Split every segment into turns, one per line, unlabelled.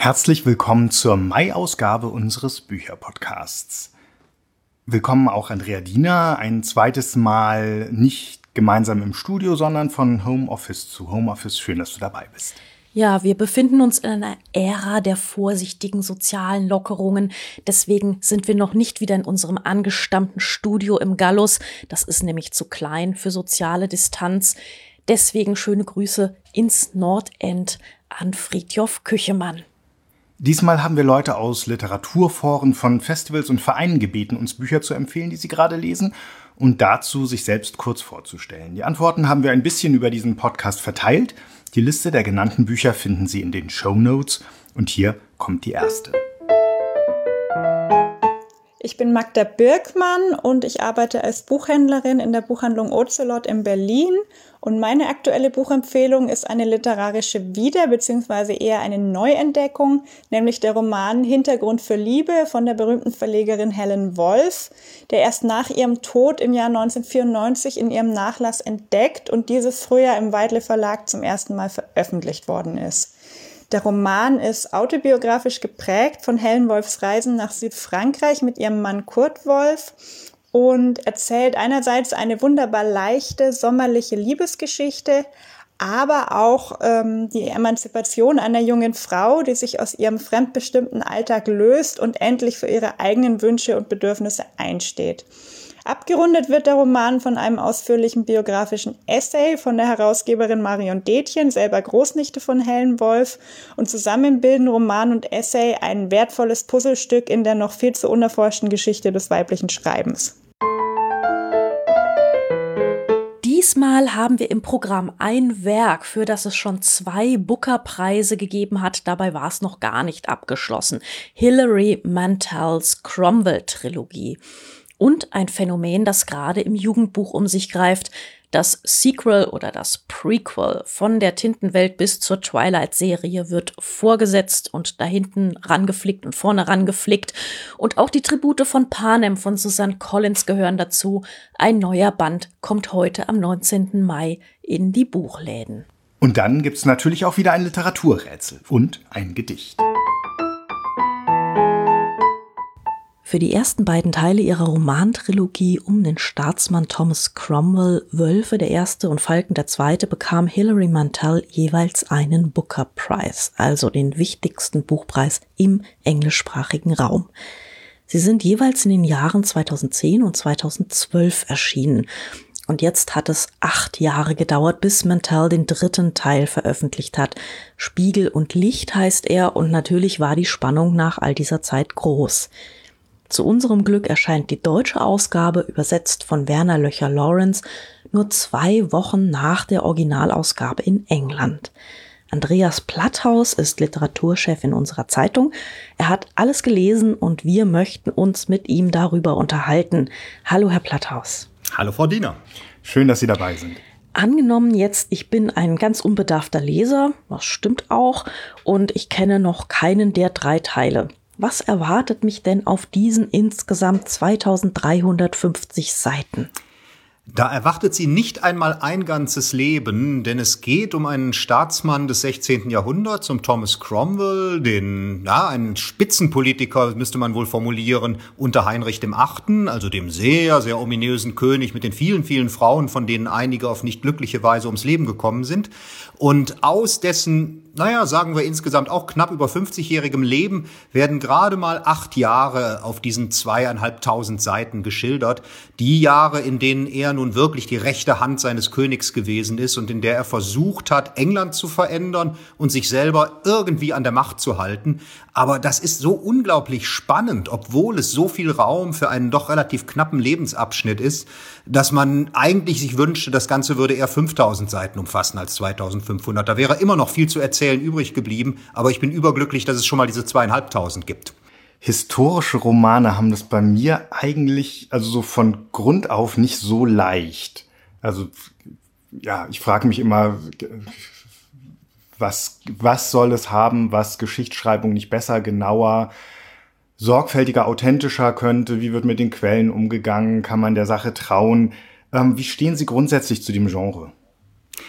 Herzlich willkommen zur Mai-Ausgabe unseres Bücherpodcasts. Willkommen auch Andrea Diener, ein zweites Mal nicht gemeinsam im Studio, sondern von Homeoffice zu Homeoffice. Schön, dass du dabei bist.
Ja, wir befinden uns in einer Ära der vorsichtigen sozialen Lockerungen. Deswegen sind wir noch nicht wieder in unserem angestammten Studio im Gallus. Das ist nämlich zu klein für soziale Distanz. Deswegen schöne Grüße ins Nordend an Fridtjof Küchemann.
Diesmal haben wir Leute aus Literaturforen von Festivals und Vereinen gebeten, uns Bücher zu empfehlen, die sie gerade lesen, und dazu sich selbst kurz vorzustellen. Die Antworten haben wir ein bisschen über diesen Podcast verteilt. Die Liste der genannten Bücher finden Sie in den Shownotes und hier kommt die erste.
Ich bin Magda Birkmann und ich arbeite als Buchhändlerin in der Buchhandlung Ocelot in Berlin. Und meine aktuelle Buchempfehlung ist eine literarische Wieder- bzw. eher eine Neuentdeckung, nämlich der Roman Hintergrund für Liebe von der berühmten Verlegerin Helen Wolf, der erst nach ihrem Tod im Jahr 1994 in ihrem Nachlass entdeckt und dieses Frühjahr im Weidle Verlag zum ersten Mal veröffentlicht worden ist. Der Roman ist autobiografisch geprägt von Helen Wolfs Reisen nach Südfrankreich mit ihrem Mann Kurt Wolf und erzählt einerseits eine wunderbar leichte, sommerliche Liebesgeschichte, aber auch die Emanzipation einer jungen Frau, die sich aus ihrem fremdbestimmten Alltag löst und endlich für ihre eigenen Wünsche und Bedürfnisse einsteht. Abgerundet wird der Roman von einem ausführlichen biografischen Essay von der Herausgeberin Marion Detjen, selber Großnichte von Helen Wolf, und zusammen bilden Roman und Essay ein wertvolles Puzzlestück in der noch viel zu unerforschten Geschichte des weiblichen Schreibens.
Diesmal haben wir im Programm ein Werk, für das es schon 2 Booker-Preise gegeben hat. Dabei war es noch gar nicht abgeschlossen. Hilary Mantels Cromwell-Trilogie. Und ein Phänomen, das gerade im Jugendbuch um sich greift, das Sequel oder das Prequel von der Tintenwelt bis zur Twilight-Serie wird vorgesetzt und da hinten rangeflickt und vorne rangeflickt. Und auch die Tribute von Panem von Suzanne Collins gehören dazu. Ein neuer Band kommt heute am 19. Mai in die Buchläden.
Und dann gibt's natürlich auch wieder ein Literaturrätsel und ein Gedicht.
Für die ersten beiden Teile ihrer Romantrilogie um den Staatsmann Thomas Cromwell, Wölfe der erste und Falken der zweite, bekam Hilary Mantel jeweils einen Booker Prize, also den wichtigsten Buchpreis im englischsprachigen Raum. Sie sind jeweils in den Jahren 2010 und 2012 erschienen. Und jetzt hat es 8 Jahre gedauert, bis Mantel den 3. Teil veröffentlicht hat. Spiegel und Licht heißt er, und natürlich war die Spannung nach all dieser Zeit groß. Zu unserem Glück erscheint die deutsche Ausgabe, übersetzt von Werner Löcher-Lawrence, nur 2 Wochen nach der Originalausgabe in England. Andreas Platthaus ist Literaturchef in unserer Zeitung. Er hat alles gelesen und wir möchten uns mit ihm darüber unterhalten. Hallo, Herr Platthaus.
Hallo, Frau Diener.
Schön, dass Sie dabei sind.
Angenommen jetzt, ich bin ein ganz unbedarfter Leser, das stimmt auch, und ich kenne noch keinen der 3 Teile. Was erwartet mich denn auf diesen insgesamt 2350 Seiten?
Da erwartet Sie nicht einmal ein ganzes Leben, denn es geht um einen Staatsmann des 16. Jahrhunderts, um Thomas Cromwell, einen Spitzenpolitiker, müsste man wohl formulieren, unter Heinrich VIII., also dem sehr, sehr ominösen König mit den vielen, vielen Frauen, von denen einige auf nicht glückliche Weise ums Leben gekommen sind. Und aus dessen, sagen wir insgesamt auch knapp über 50-jährigem Leben werden gerade mal 8 Jahre auf diesen 2.500 Seiten geschildert. Die Jahre, in denen er nun wirklich die rechte Hand seines Königs gewesen ist und in der er versucht hat, England zu verändern und sich selber irgendwie an der Macht zu halten. Aber das ist so unglaublich spannend, obwohl es so viel Raum für einen doch relativ knappen Lebensabschnitt ist, dass man eigentlich sich wünschte, das Ganze würde eher 5.000 Seiten umfassen als 2.500. Da wäre immer noch viel zu erzählen übrig geblieben, aber ich bin überglücklich, dass es schon mal diese 2.500 gibt.
Historische Romane haben das bei mir eigentlich, also so von Grund auf, nicht so leicht. Also, ja, ich frage mich immer, was soll es haben, was Geschichtsschreibung nicht besser, genauer, sorgfältiger, authentischer könnte? Wie wird mit den Quellen umgegangen? Kann man der Sache trauen? Wie stehen Sie grundsätzlich zu dem Genre?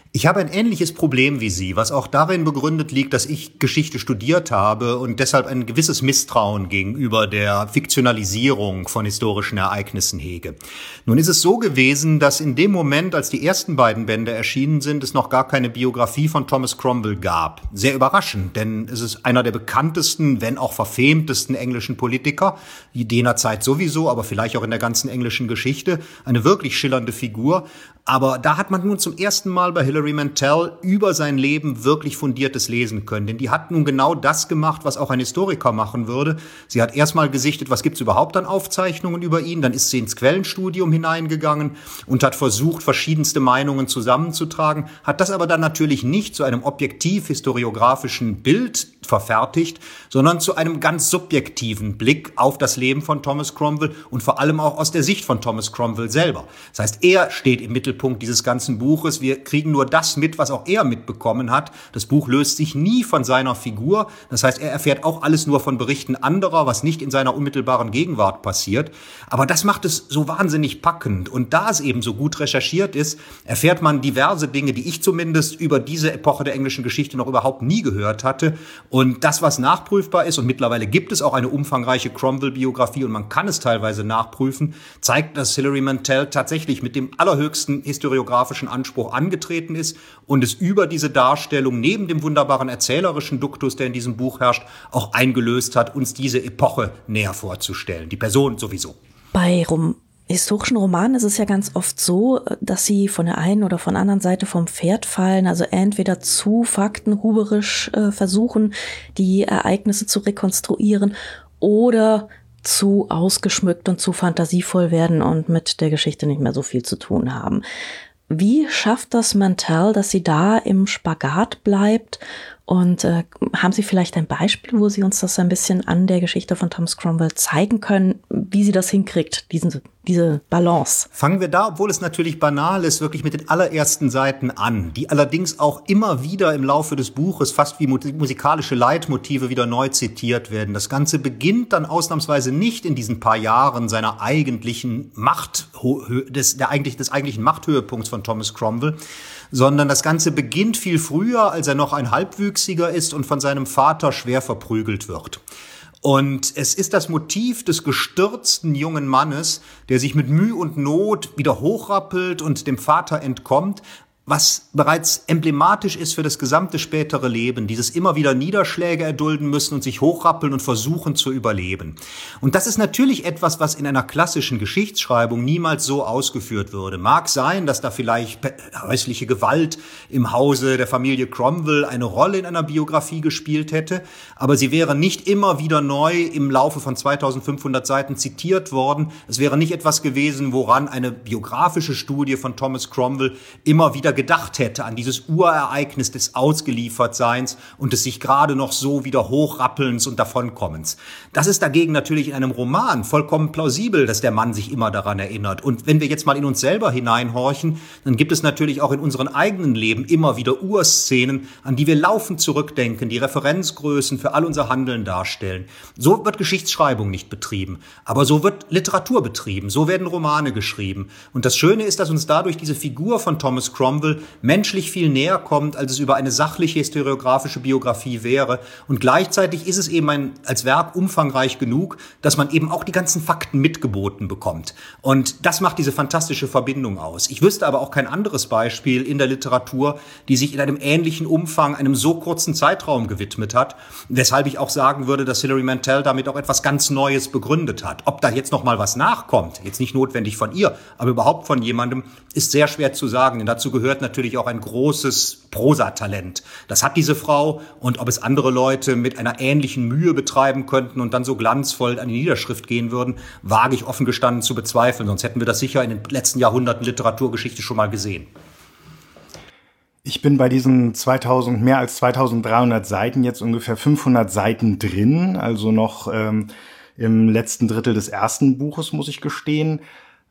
Ich habe ein ähnliches Problem wie Sie, was auch darin begründet liegt, dass ich Geschichte studiert habe und deshalb ein gewisses Misstrauen gegenüber der Fiktionalisierung von historischen Ereignissen hege. Nun ist es so gewesen, dass in dem Moment, als die ersten beiden Bände erschienen sind, es noch gar keine Biografie von Thomas Cromwell gab. Sehr überraschend, denn es ist einer der bekanntesten, wenn auch verfemtesten englischen Politiker, jener Zeit sowieso, aber vielleicht auch in der ganzen englischen Geschichte, eine wirklich schillernde Figur. Aber da hat man nun zum ersten Mal bei Hilary Mantel über sein Leben wirklich fundiertes lesen können. Denn die hat nun genau das gemacht, was auch ein Historiker machen würde. Sie hat erstmal gesichtet, was gibt es überhaupt an Aufzeichnungen über ihn. Dann ist sie ins Quellenstudium hineingegangen und hat versucht, verschiedenste Meinungen zusammenzutragen. Hat das aber dann natürlich nicht zu einem objektiv-historiografischen Bild verfertigt, sondern zu einem ganz subjektiven Blick auf das Leben von Thomas Cromwell und vor allem auch aus der Sicht von Thomas Cromwell selber. Das heißt, er steht im Mittelpunkt dieses ganzen Buches. Wir kriegen nur das mit, was auch er mitbekommen hat. Das Buch löst sich nie von seiner Figur. Das heißt, er erfährt auch alles nur von Berichten anderer, was nicht in seiner unmittelbaren Gegenwart passiert. Aber das macht es so wahnsinnig packend. Und da es eben so gut recherchiert ist, erfährt man diverse Dinge, die ich zumindest über diese Epoche der englischen Geschichte noch überhaupt nie gehört hatte. Und das, was nachprüfbar ist, und mittlerweile gibt es auch eine umfangreiche Cromwell-Biografie und man kann es teilweise nachprüfen, zeigt, dass Hilary Mantel tatsächlich mit dem allerhöchsten historiografischen Anspruch angetreten ist und es über diese Darstellung neben dem wunderbaren erzählerischen Duktus, der in diesem Buch herrscht, auch eingelöst hat, uns diese Epoche näher vorzustellen. Die Person sowieso.
Bei historischen Romanen ist es ja ganz oft so, dass sie von der einen oder von der anderen Seite vom Pferd fallen, also entweder zu faktenhuberisch versuchen, die Ereignisse zu rekonstruieren oder zu ausgeschmückt und zu fantasievoll werden und mit der Geschichte nicht mehr so viel zu tun haben. Wie schafft das Mantel, dass sie da im Spagat bleibt? Und haben Sie vielleicht ein Beispiel, wo Sie uns das ein bisschen an der Geschichte von Thomas Cromwell zeigen können, wie sie das hinkriegt, diese Balance?
Fangen wir da, obwohl es natürlich banal ist, wirklich mit den allerersten Seiten an, die allerdings auch immer wieder im Laufe des Buches fast wie musikalische Leitmotive wieder neu zitiert werden. Das Ganze beginnt dann ausnahmsweise nicht in diesen paar Jahren seiner eigentlichen des eigentlichen Machthöhepunkts von Thomas Cromwell, sondern das Ganze beginnt viel früher, als er noch ein Halbwüchsiger ist und von seinem Vater schwer verprügelt wird. Und es ist das Motiv des gestürzten jungen Mannes, der sich mit Mühe und Not wieder hochrappelt und dem Vater entkommt, was bereits emblematisch ist für das gesamte spätere Leben, dieses immer wieder Niederschläge erdulden müssen und sich hochrappeln und versuchen zu überleben. Und das ist natürlich etwas, was in einer klassischen Geschichtsschreibung niemals so ausgeführt würde. Mag sein, dass da vielleicht häusliche Gewalt im Hause der Familie Cromwell eine Rolle in einer Biografie gespielt hätte, aber sie wäre nicht immer wieder neu im Laufe von 2500 Seiten zitiert worden. Es wäre nicht etwas gewesen, woran eine biografische Studie von Thomas Cromwell immer wieder gedacht hätte, an dieses Urereignis des Ausgeliefertseins und des sich gerade noch so wieder hochrappelns und Davonkommens. Das ist dagegen natürlich in einem Roman vollkommen plausibel, dass der Mann sich immer daran erinnert. Und wenn wir jetzt mal in uns selber hineinhorchen, dann gibt es natürlich auch in unserem eigenen Leben immer wieder Urszenen, an die wir laufend zurückdenken, die Referenzgrößen für all unser Handeln darstellen. So wird Geschichtsschreibung nicht betrieben, aber so wird Literatur betrieben, so werden Romane geschrieben. Und das Schöne ist, dass uns dadurch diese Figur von Thomas Cromwell menschlich viel näher kommt, als es über eine sachliche historiografische Biografie wäre. Und gleichzeitig ist es eben als Werk umfangreich genug, dass man eben auch die ganzen Fakten mitgeboten bekommt. Und das macht diese fantastische Verbindung aus. Ich wüsste aber auch kein anderes Beispiel in der Literatur, die sich in einem ähnlichen Umfang einem so kurzen Zeitraum gewidmet hat, weshalb ich auch sagen würde, dass Hilary Mantel damit auch etwas ganz Neues begründet hat. Ob da jetzt noch mal was nachkommt, jetzt nicht notwendig von ihr, aber überhaupt von jemandem, ist sehr schwer zu sagen, denn dazu gehört natürlich auch ein großes Prosatalent. Das hat diese Frau, und ob es andere Leute mit einer ähnlichen Mühe betreiben könnten und dann so glanzvoll an die Niederschrift gehen würden, wage ich offen gestanden zu bezweifeln. Sonst hätten wir das sicher in den letzten Jahrhunderten Literaturgeschichte schon mal gesehen.
Ich bin bei diesen mehr als 2300 Seiten jetzt ungefähr 500 Seiten drin, also noch im letzten Drittel des ersten Buches, muss ich gestehen.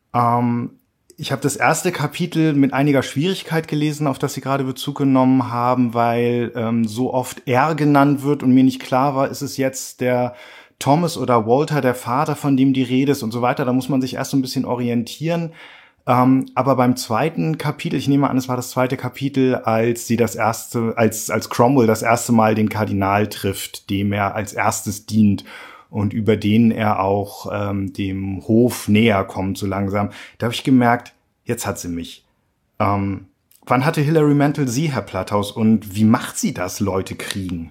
Ich habe das erste Kapitel mit einiger Schwierigkeit gelesen, auf das Sie gerade Bezug genommen haben, weil so oft er genannt wird und mir nicht klar war, ist es jetzt der Thomas oder Walter, der Vater, von dem die Rede ist und so weiter. Da muss man sich erst so ein bisschen orientieren. Aber beim zweiten Kapitel, ich nehme an, es war das zweite Kapitel, als Cromwell das erste Mal den Kardinal trifft, dem er als erstes dient und über den er auch dem Hof näher kommt, so langsam, da habe ich gemerkt, jetzt hat sie mich. Wann hatte Hilary Mantel Sie, Herr Platthaus, und wie macht sie das, Leute kriegen?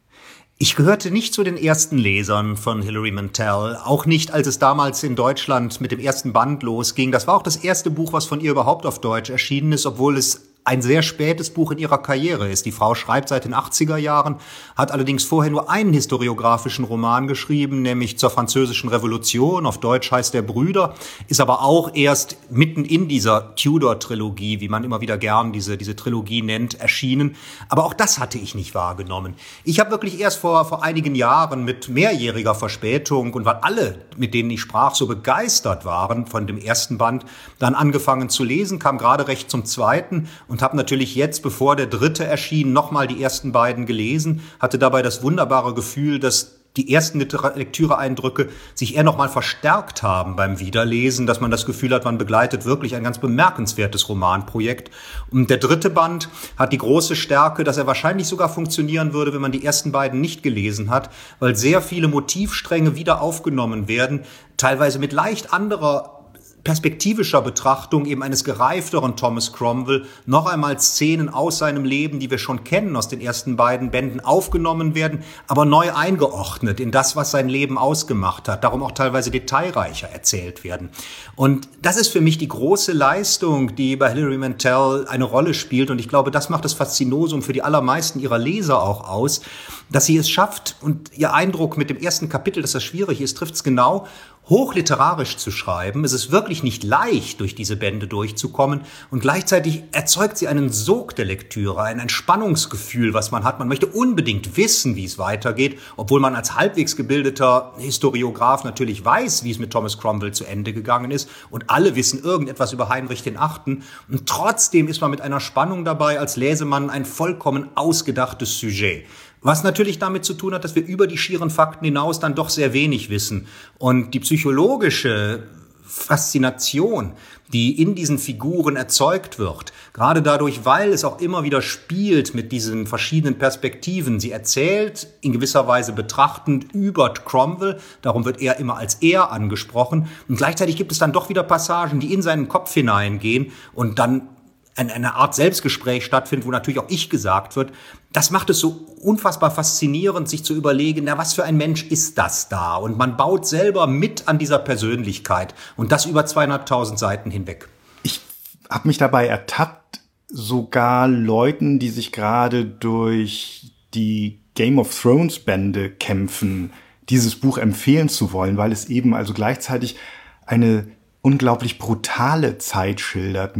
Ich gehörte nicht zu den ersten Lesern von Hilary Mantel, auch nicht, als es damals in Deutschland mit dem ersten Band losging. Das war auch das erste Buch, was von ihr überhaupt auf Deutsch erschienen ist, obwohl es ein sehr spätes Buch in ihrer Karriere ist. Die Frau schreibt seit den 80er Jahren, hat allerdings vorher nur einen historiografischen Roman geschrieben, nämlich zur Französischen Revolution, auf Deutsch heißt der Brüder, ist aber auch erst mitten in dieser Tudor-Trilogie, wie man immer wieder gern diese Trilogie nennt, erschienen. Aber auch das hatte ich nicht wahrgenommen. Ich habe wirklich erst vor einigen Jahren mit mehrjähriger Verspätung und weil alle, mit denen ich sprach, so begeistert waren von dem ersten Band, dann angefangen zu lesen, kam gerade recht zum zweiten und habe natürlich jetzt, bevor der dritte erschien, nochmal die ersten beiden gelesen, hatte dabei das wunderbare Gefühl, dass die ersten Lektüre-Eindrücke sich eher nochmal verstärkt haben beim Wiederlesen, dass man das Gefühl hat, man begleitet wirklich ein ganz bemerkenswertes Romanprojekt. Und der dritte Band hat die große Stärke, dass er wahrscheinlich sogar funktionieren würde, wenn man die ersten beiden nicht gelesen hat, weil sehr viele Motivstränge wieder aufgenommen werden, teilweise mit leicht anderer perspektivischer Betrachtung eben eines gereifteren Thomas Cromwell noch einmal Szenen aus seinem Leben, die wir schon kennen aus den ersten beiden Bänden, aufgenommen werden, aber neu eingeordnet in das, was sein Leben ausgemacht hat, darum auch teilweise detailreicher erzählt werden. Und das ist für mich die große Leistung, die bei Hilary Mantel eine Rolle spielt und ich glaube, das macht das Faszinosum für die allermeisten ihrer Leser auch aus, dass sie es schafft und ihr Eindruck mit dem ersten Kapitel, dass das schwierig ist, trifft es genau, hochliterarisch zu schreiben. Es ist wirklich nicht leicht, durch diese Bände durchzukommen und gleichzeitig erzeugt sie einen Sog der Lektüre, ein Spannungsgefühl, was man hat. Man möchte unbedingt wissen, wie es weitergeht, obwohl man als halbwegs gebildeter Historiograf natürlich weiß, wie es mit Thomas Cromwell zu Ende gegangen ist und alle wissen irgendetwas über Heinrich VIII. Und trotzdem ist man mit einer Spannung dabei, als läse man ein vollkommen ausgedachtes Sujet. Was natürlich damit zu tun hat, dass wir über die schieren Fakten hinaus dann doch sehr wenig wissen. Und die psychologische Faszination, die in diesen Figuren erzeugt wird, gerade dadurch, weil es auch immer wieder spielt mit diesen verschiedenen Perspektiven. Sie erzählt in gewisser Weise betrachtend über Cromwell, darum wird er immer als er angesprochen. Und gleichzeitig gibt es dann doch wieder Passagen, die in seinen Kopf hineingehen und dann eine Art Selbstgespräch stattfindet, wo natürlich auch ich gesagt wird. Das macht es so unfassbar faszinierend, sich zu überlegen, na, was für ein Mensch ist das da? Und man baut selber mit an dieser Persönlichkeit und das über 200.000 Seiten hinweg.
Ich habe mich dabei ertappt, sogar Leuten, die sich gerade durch die Game of Thrones Bände kämpfen, dieses Buch empfehlen zu wollen, weil es eben also gleichzeitig eine unglaublich brutale Zeit schildert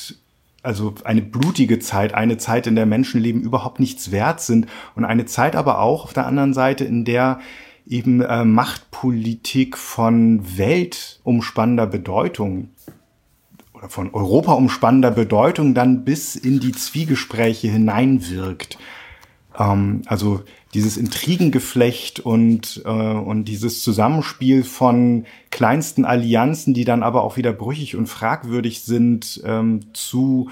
also eine blutige Zeit, eine Zeit, in der Menschenleben überhaupt nichts wert sind und eine Zeit aber auch auf der anderen Seite, in der eben Machtpolitik von weltumspannender Bedeutung oder von europaumspannender Bedeutung dann bis in die Zwiegespräche hineinwirkt. Also dieses Intrigengeflecht und dieses Zusammenspiel von kleinsten Allianzen, die dann aber auch wieder brüchig und fragwürdig sind, zu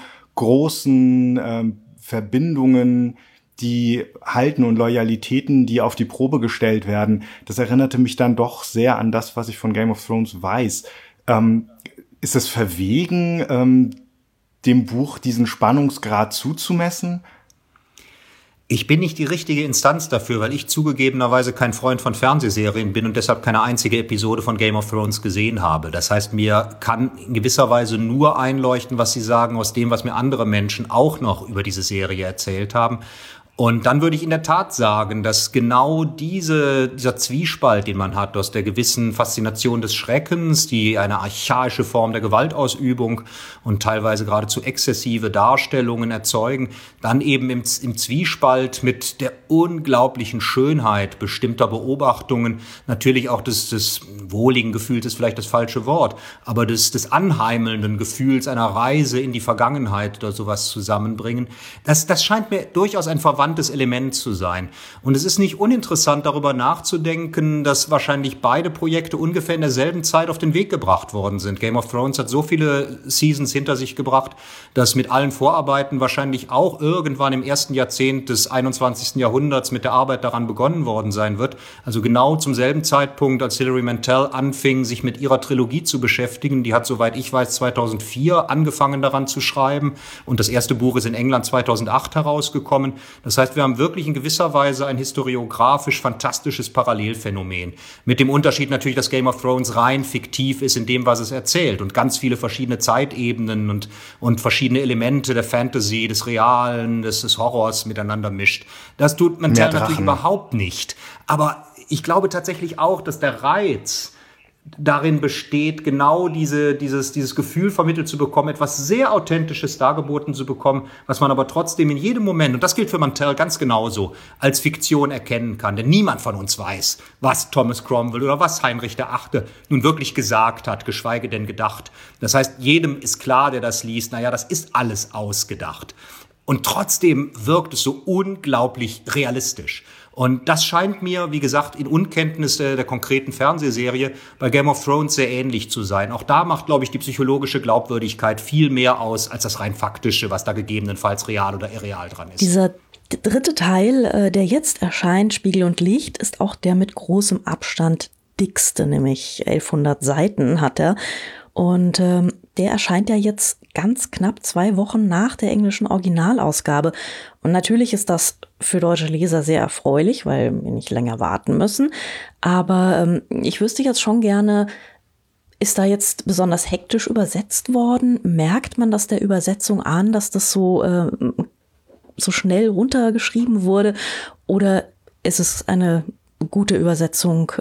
großen Verbindungen, die halten und Loyalitäten, die auf die Probe gestellt werden. Das erinnerte mich dann doch sehr an das, was ich von Game of Thrones weiß. Ist es verwegen, dem Buch diesen Spannungsgrad zuzumessen?
Ich bin nicht die richtige Instanz dafür, weil ich zugegebenerweise kein Freund von Fernsehserien bin und deshalb keine einzige Episode von Game of Thrones gesehen habe. Das heißt, mir kann in gewisser Weise nur einleuchten, was Sie sagen, aus dem, was mir andere Menschen auch noch über diese Serie erzählt haben. Und dann würde ich in der Tat sagen, dass genau dieser Zwiespalt, den man hat, aus der gewissen Faszination des Schreckens, die eine archaische Form der Gewaltausübung und teilweise geradezu exzessive Darstellungen erzeugen, dann eben im Zwiespalt mit der unglaublichen Schönheit bestimmter Beobachtungen, natürlich auch des wohligen Gefühls ist vielleicht das falsche Wort, aber des anheimelnden Gefühls einer Reise in die Vergangenheit oder sowas zusammenbringen. Das scheint mir durchaus ein verwandtes relevantes Element zu sein. Und es ist nicht uninteressant, darüber nachzudenken, dass wahrscheinlich beide Projekte ungefähr in derselben Zeit auf den Weg gebracht worden sind. Game of Thrones hat so viele Seasons hinter sich gebracht, dass mit allen Vorarbeiten wahrscheinlich auch irgendwann im ersten Jahrzehnt des 21. Jahrhunderts mit der Arbeit daran begonnen worden sein wird. Also genau zum selben Zeitpunkt, als Hilary Mantel anfing, sich mit ihrer Trilogie zu beschäftigen. Die hat, soweit ich weiß, 2004 angefangen daran zu schreiben. Und das erste Buch ist in England 2008 herausgekommen. Das heißt, wir haben wirklich in gewisser Weise ein historiografisch fantastisches Parallelphänomen. Mit dem Unterschied natürlich, dass Game of Thrones rein fiktiv ist in dem, was es erzählt und ganz viele verschiedene Zeitebenen und verschiedene Elemente der Fantasy, des Realen, des Horrors miteinander mischt. Das tut Mantel natürlich überhaupt nicht. Aber ich glaube tatsächlich auch, dass der Reiz darin besteht, genau dieses Gefühl vermittelt zu bekommen, etwas sehr Authentisches dargeboten zu bekommen, was man aber trotzdem in jedem Moment, und das gilt für Mantel ganz genauso, als Fiktion erkennen kann. Denn niemand von uns weiß, was Thomas Cromwell oder was Heinrich VIII. nun wirklich gesagt hat, geschweige denn gedacht. Das heißt, jedem ist klar, der das liest, naja, das ist alles ausgedacht. Und trotzdem wirkt es so unglaublich realistisch. Und das scheint mir, wie gesagt, in Unkenntnis der konkreten Fernsehserie bei Game of Thrones sehr ähnlich zu sein. Auch da macht, glaube ich, die psychologische Glaubwürdigkeit viel mehr aus als das rein faktische, was da gegebenenfalls real oder irreal dran ist.
Dieser dritte Teil, der jetzt erscheint, Spiegel und Licht, ist auch der mit großem Abstand dickste, nämlich 1100 Seiten hat er. Und der erscheint ja jetzt ganz knapp 2 Wochen nach der englischen Originalausgabe. Und natürlich ist das für deutsche Leser sehr erfreulich, weil wir nicht länger warten müssen. Aber ich wüsste jetzt schon gerne, ist da jetzt besonders hektisch übersetzt worden? Merkt man das der Übersetzung an, dass das so schnell runtergeschrieben wurde? Oder ist es eine gute Übersetzung,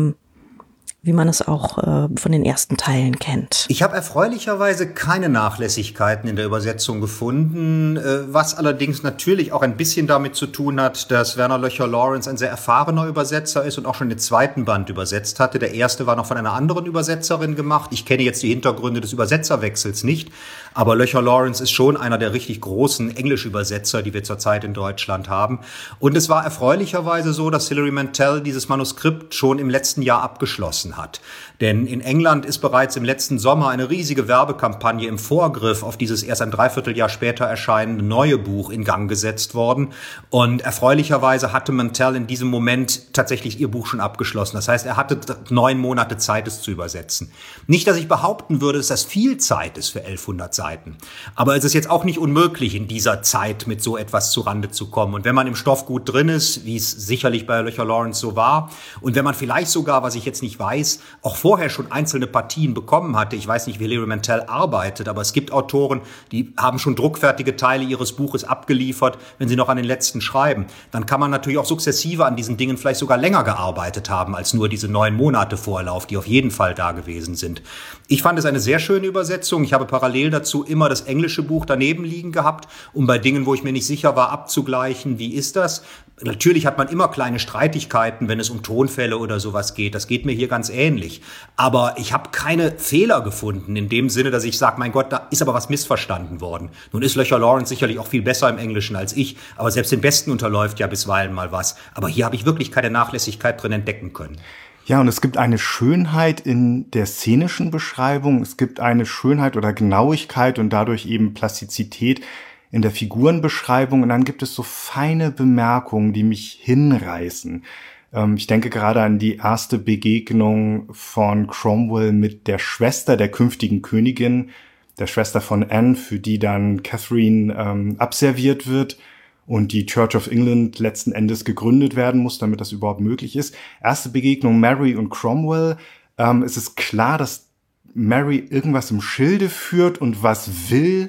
wie man es auch von den ersten Teilen kennt?
Ich habe erfreulicherweise keine Nachlässigkeiten in der Übersetzung gefunden, was allerdings natürlich auch ein bisschen damit zu tun hat, dass Werner Löcher-Lawrence ein sehr erfahrener Übersetzer ist und auch schon den zweiten Band übersetzt hatte. Der erste war noch von einer anderen Übersetzerin gemacht. Ich kenne jetzt die Hintergründe des Übersetzerwechsels nicht, aber Löcher-Lawrence ist schon einer der richtig großen Englischübersetzer, die wir zurzeit in Deutschland haben. Und es war erfreulicherweise so, dass Hilary Mantel dieses Manuskript schon im letzten Jahr abgeschlossen hat. Denn in England ist bereits im letzten Sommer eine riesige Werbekampagne im Vorgriff auf dieses erst ein Dreivierteljahr später erscheinende neue Buch in Gang gesetzt worden. Und erfreulicherweise hatte Mantel in diesem Moment tatsächlich ihr Buch schon abgeschlossen. Das heißt, er hatte 9 Monate Zeit, es zu übersetzen. Nicht, dass ich behaupten würde, dass das viel Zeit ist für 1100 Seiten. Aber es ist jetzt auch nicht unmöglich, in dieser Zeit mit so etwas zurande zu kommen. Und wenn man im Stoff gut drin ist, wie es sicherlich bei Löcher-Lawrence so war, und wenn man vielleicht sogar, was ich jetzt nicht weiß, auch vorher schon einzelne Partien bekommen hatte. Ich weiß nicht, wie Hilary Mantel arbeitet, aber es gibt Autoren, die haben schon druckfertige Teile ihres Buches abgeliefert, wenn sie noch an den letzten schreiben. Dann kann man natürlich auch sukzessive an diesen Dingen vielleicht sogar länger gearbeitet haben, als nur diese 9 Monate Vorlauf, die auf jeden Fall da gewesen sind. Ich fand es eine sehr schöne Übersetzung. Ich habe parallel dazu immer das englische Buch daneben liegen gehabt, um bei Dingen, wo ich mir nicht sicher war, abzugleichen, wie ist das? Natürlich hat man immer kleine Streitigkeiten, wenn es um Tonfälle oder sowas geht. Das geht mir hier ganz ähnlich. Aber ich habe keine Fehler gefunden in dem Sinne, dass ich sage, mein Gott, da ist aber was missverstanden worden. Nun ist Löcher-Lawrence sicherlich auch viel besser im Englischen als ich, aber selbst den Besten unterläuft ja bisweilen mal was. Aber hier habe ich wirklich keine Nachlässigkeit drin entdecken können.
Ja, und es gibt eine Schönheit in der szenischen Beschreibung. Es gibt eine Schönheit oder Genauigkeit und dadurch eben Plastizität in der Figurenbeschreibung. Und dann gibt es so feine Bemerkungen, die mich hinreißen. Ich denke gerade an die erste Begegnung von Cromwell mit der Schwester der künftigen Königin, der Schwester von Anne, für die dann Catherine abserviert wird und die Church of England letzten Endes gegründet werden muss, damit das überhaupt möglich ist. Erste Begegnung Mary und Cromwell. Es ist klar, dass Mary irgendwas im Schilde führt und was will,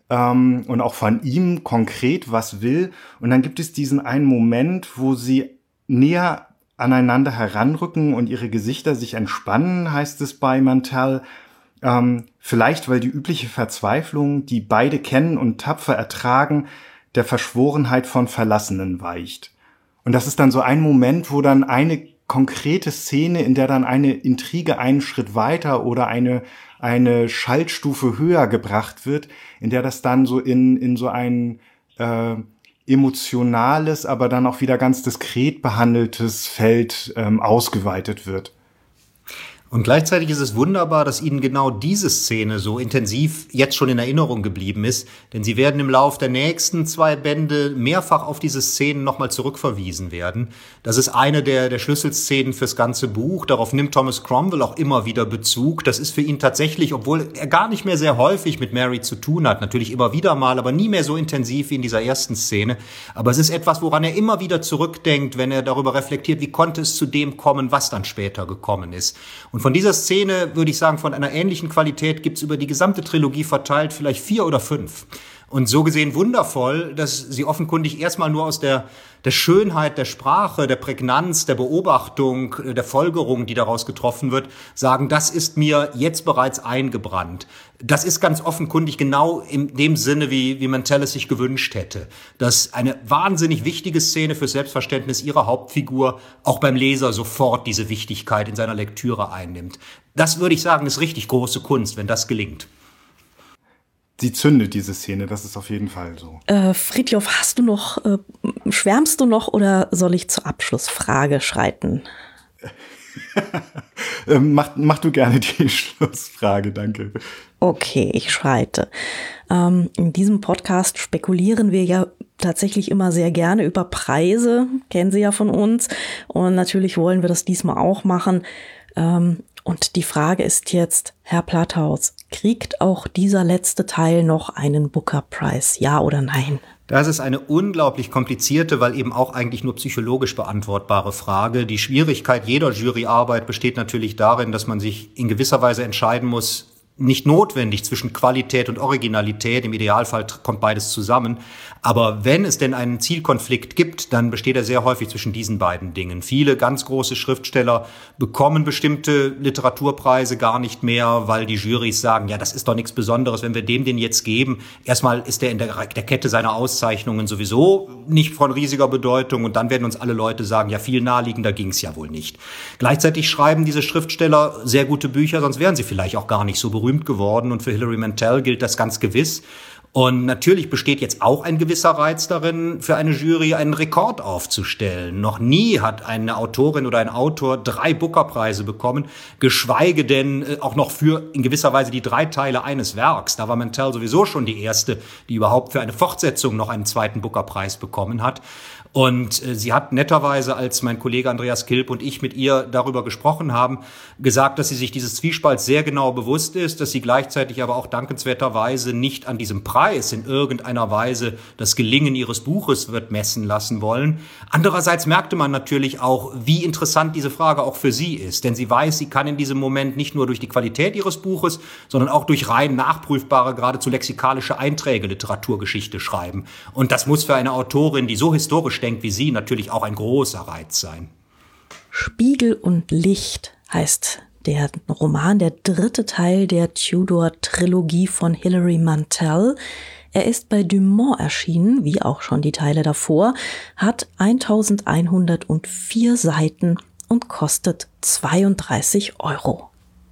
und auch von ihm konkret was will. Und dann gibt es diesen einen Moment, wo sie näher aneinander heranrücken und ihre Gesichter sich entspannen, heißt es bei Mantel. Vielleicht, weil die übliche Verzweiflung, die beide kennen und tapfer ertragen, der Verschworenheit von Verlassenen weicht. Und das ist dann so ein Moment, wo dann eine konkrete Szene, in der dann eine Intrige einen Schritt weiter oder eine Schaltstufe höher gebracht wird, in der das dann so in so einen emotionales, aber dann auch wieder ganz diskret behandeltes Feld ausgeweitet wird.
Und gleichzeitig ist es wunderbar, dass Ihnen genau diese Szene so intensiv jetzt schon in Erinnerung geblieben ist, denn Sie werden im Lauf der nächsten 2 Bände mehrfach auf diese Szenen nochmal zurückverwiesen werden. Das ist eine der Schlüsselszenen fürs ganze Buch. Darauf nimmt Thomas Cromwell auch immer wieder Bezug. Das ist für ihn tatsächlich, obwohl er gar nicht mehr sehr häufig mit Mary zu tun hat, natürlich immer wieder mal, aber nie mehr so intensiv wie in dieser ersten Szene. Aber es ist etwas, woran er immer wieder zurückdenkt, wenn er darüber reflektiert, wie konnte es zu dem kommen, was dann später gekommen ist. Und von dieser Szene, würde ich sagen, von einer ähnlichen Qualität gibt es über die gesamte Trilogie verteilt vielleicht 4 oder 5. Und so gesehen wundervoll, dass sie offenkundig erstmal nur aus der Schönheit der Sprache, der Prägnanz, der Beobachtung, der Folgerung, die daraus getroffen wird, sagen, das ist mir jetzt bereits eingebrannt. Das ist ganz offenkundig genau in dem Sinne, wie Mantell es sich gewünscht hätte. Dass eine wahnsinnig wichtige Szene fürs Selbstverständnis ihrer Hauptfigur auch beim Leser sofort diese Wichtigkeit in seiner Lektüre einnimmt. Das würde ich sagen, ist richtig große Kunst, wenn das gelingt.
Sie zündet diese Szene, das ist auf jeden Fall so.
Fridtjof, hast du noch, schwärmst du noch oder soll ich zur Abschlussfrage schreiten?
Mach du gerne die Schlussfrage, danke.
Okay, ich schreite. In diesem Podcast spekulieren wir ja tatsächlich immer sehr gerne über Preise, kennen Sie ja von uns. Und natürlich wollen wir das diesmal auch machen. Und die Frage ist jetzt, Herr Platthaus, kriegt auch dieser letzte Teil noch einen Booker Prize, ja oder nein?
Das ist eine unglaublich komplizierte, weil eben auch eigentlich nur psychologisch beantwortbare Frage. Die Schwierigkeit jeder Juryarbeit besteht natürlich darin, dass man sich in gewisser Weise entscheiden muss, nicht notwendig zwischen Qualität und Originalität. Im Idealfall kommt beides zusammen. Aber wenn es denn einen Zielkonflikt gibt, dann besteht er sehr häufig zwischen diesen beiden Dingen. Viele ganz große Schriftsteller bekommen bestimmte Literaturpreise gar nicht mehr, weil die Jurys sagen, ja, das ist doch nichts Besonderes, wenn wir dem den jetzt geben. Erstmal ist der in der Kette seiner Auszeichnungen sowieso nicht von riesiger Bedeutung und dann werden uns alle Leute sagen, ja, viel naheliegender ging es ja wohl nicht. Gleichzeitig schreiben diese Schriftsteller sehr gute Bücher, sonst wären sie vielleicht auch gar nicht so berühmt geworden und für Hilary Mantel gilt das ganz gewiss. Und natürlich besteht jetzt auch ein gewisser Reiz darin, für eine Jury einen Rekord aufzustellen. Noch nie hat eine Autorin oder ein Autor 3 Booker-Preise bekommen, geschweige denn auch noch für in gewisser Weise die 3 Teile eines Werks. Da war Mantel sowieso schon die erste, die überhaupt für eine Fortsetzung noch einen 2. Booker-Preis bekommen hat. Und sie hat netterweise, als mein Kollege Andreas Kilp und ich mit ihr darüber gesprochen haben, gesagt, dass sie sich dieses Zwiespalts sehr genau bewusst ist, dass sie gleichzeitig aber auch dankenswerterweise nicht an diesem Preis in irgendeiner Weise das Gelingen ihres Buches wird messen lassen wollen. Andererseits merkte man natürlich auch, wie interessant diese Frage auch für sie ist. Denn sie weiß, sie kann in diesem Moment nicht nur durch die Qualität ihres Buches, sondern auch durch rein nachprüfbare, geradezu lexikalische Einträge Literaturgeschichte schreiben. Und das muss für eine Autorin, die so historisch denkt wie sie, natürlich auch ein großer Reiz sein.
Spiegel und Licht heißt der Roman, der 3. Teil der Tudor-Trilogie von Hilary Mantel. Er ist bei Dumont erschienen, wie auch schon die Teile davor, hat 1104 Seiten und kostet 32 €.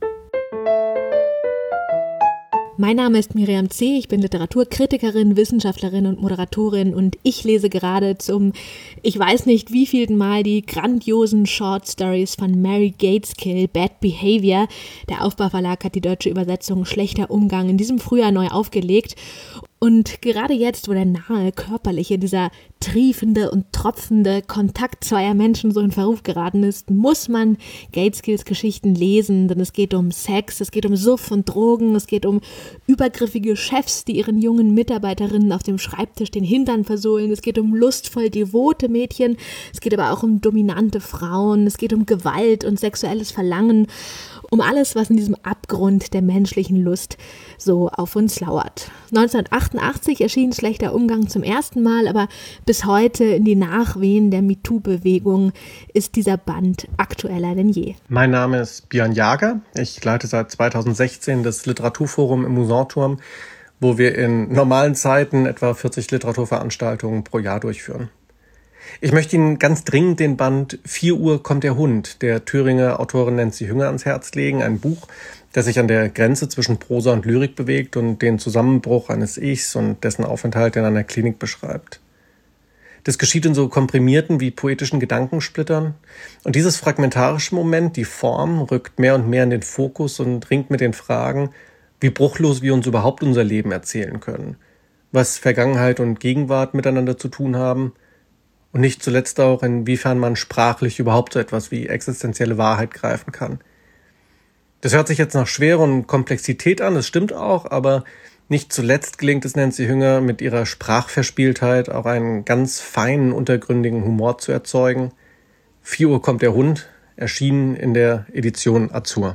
Mein Name ist Miriam C., ich bin Literaturkritikerin, Wissenschaftlerin und Moderatorin und ich lese gerade zum, ich weiß nicht wievielten Mal, die grandiosen Short Stories von Mary Gateskill, Bad Behavior. Der Aufbau-Verlag hat die deutsche Übersetzung Schlechter Umgang in diesem Frühjahr neu aufgelegt. Und gerade jetzt, wo der nahe, körperliche, dieser triefende und tropfende Kontakt zweier Menschen so in Verruf geraten ist, muss man Gateskills Geschichten lesen, denn es geht um Sex, es geht um Suff und Drogen, es geht um übergriffige Chefs, die ihren jungen Mitarbeiterinnen auf dem Schreibtisch den Hintern versohlen, es geht um lustvoll devote Mädchen, es geht aber auch um dominante Frauen, es geht um Gewalt und sexuelles Verlangen, um alles, was in diesem Abgrund der menschlichen Lust so auf uns lauert. 1988 erschien Schlechter Umgang zum ersten Mal, aber bis heute in die Nachwehen der MeToo-Bewegung ist dieser Band aktueller denn je.
Mein Name ist Björn Jager. Ich leite seit 2016 das Literaturforum im Musanturm, wo wir in normalen Zeiten etwa 40 Literaturveranstaltungen pro Jahr durchführen. Ich möchte Ihnen ganz dringend den Band 4 Uhr kommt der Hund der Thüringer Autorin Nancy Hünger ans Herz legen. Ein Buch, das sich an der Grenze zwischen Prosa und Lyrik bewegt und den Zusammenbruch eines Ichs und dessen Aufenthalt in einer Klinik beschreibt. Das geschieht in so komprimierten wie poetischen Gedankensplittern. Und dieses fragmentarische Moment, die Form, rückt mehr und mehr in den Fokus und ringt mit den Fragen, wie bruchlos wir uns überhaupt unser Leben erzählen können, was Vergangenheit und Gegenwart miteinander zu tun haben und nicht zuletzt auch, inwiefern man sprachlich überhaupt so etwas wie existenzielle Wahrheit greifen kann. Das hört sich jetzt nach Schwere und Komplexität an, das stimmt auch, aber nicht zuletzt gelingt es Nancy Hünger mit ihrer Sprachverspieltheit auch einen ganz feinen, untergründigen Humor zu erzeugen. 4 Uhr kommt der Hund, erschienen in der Edition Azur.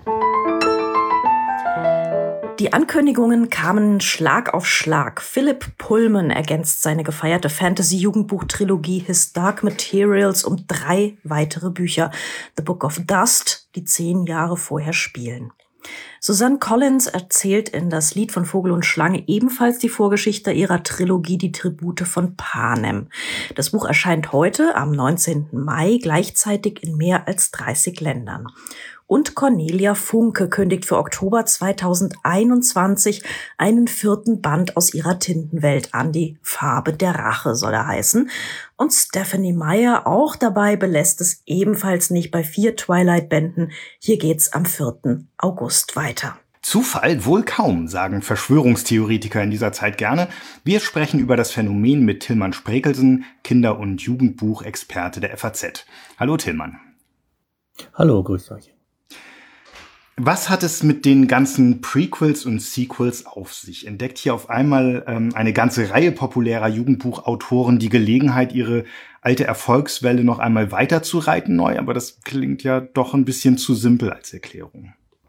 Die Ankündigungen kamen Schlag auf Schlag. Philip Pullman ergänzt seine gefeierte Fantasy-Jugendbuch-Trilogie His Dark Materials um 3 weitere Bücher. The Book of Dust, die 10 Jahre vorher spielen. Suzanne Collins erzählt in Das Lied von Vogel und Schlange ebenfalls die Vorgeschichte ihrer Trilogie Die Tribute von Panem. Das Buch erscheint heute, am 19. Mai, gleichzeitig in mehr als 30 Ländern. Und Cornelia Funke kündigt für Oktober 2021 einen 4. Band aus ihrer Tintenwelt an. Die Farbe der Rache soll er heißen. Und Stephanie Meyer auch dabei belässt es ebenfalls nicht bei 4 Twilight-Bänden. Hier geht's am 4. August weiter.
Zufall wohl kaum, sagen Verschwörungstheoretiker in dieser Zeit gerne. Wir sprechen über das Phänomen mit Tilman Sprekelsen, Kinder- und Jugendbuchexperte der FAZ. Hallo Tilman.
Hallo, grüß euch.
Was hat es mit den ganzen Prequels und Sequels auf sich? Entdeckt hier auf einmal eine ganze Reihe populärer Jugendbuchautoren die Gelegenheit, ihre alte Erfolgswelle noch einmal weiterzureiten neu? Aber das klingt ja doch ein bisschen zu simpel als Erklärung.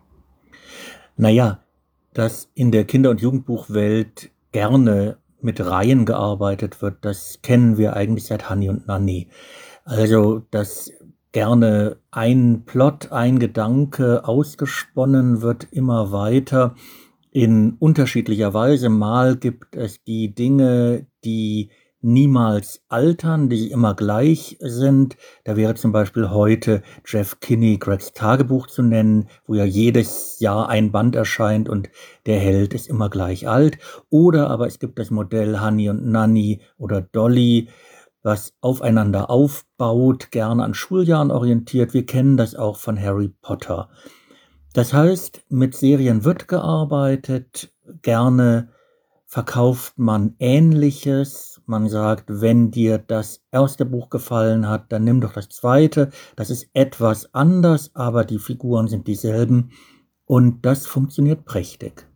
Naja, dass in der Kinder- und Jugendbuchwelt gerne mit Reihen gearbeitet wird, das kennen wir eigentlich seit Hani und Nanny. Also, dass gerne ein Plot, ein Gedanke ausgesponnen wird, immer weiter in unterschiedlicher Weise. Mal gibt es die Dinge, die niemals altern, die immer gleich sind. Da wäre zum Beispiel heute Jeff Kinney Gregs Tagebuch zu nennen, wo ja jedes Jahr ein Band erscheint und der Held ist immer gleich alt. Oder aber es gibt das Modell Hani und Nanny oder Dolly, was aufeinander aufbaut, gerne an Schuljahren orientiert. Wir kennen das auch von Harry Potter. Das heißt, mit Serien wird gearbeitet, gerne verkauft man Ähnliches. Man sagt, wenn dir das erste Buch gefallen hat, dann nimm doch das zweite. Das ist etwas anders, aber die Figuren sind dieselben und das funktioniert prächtig.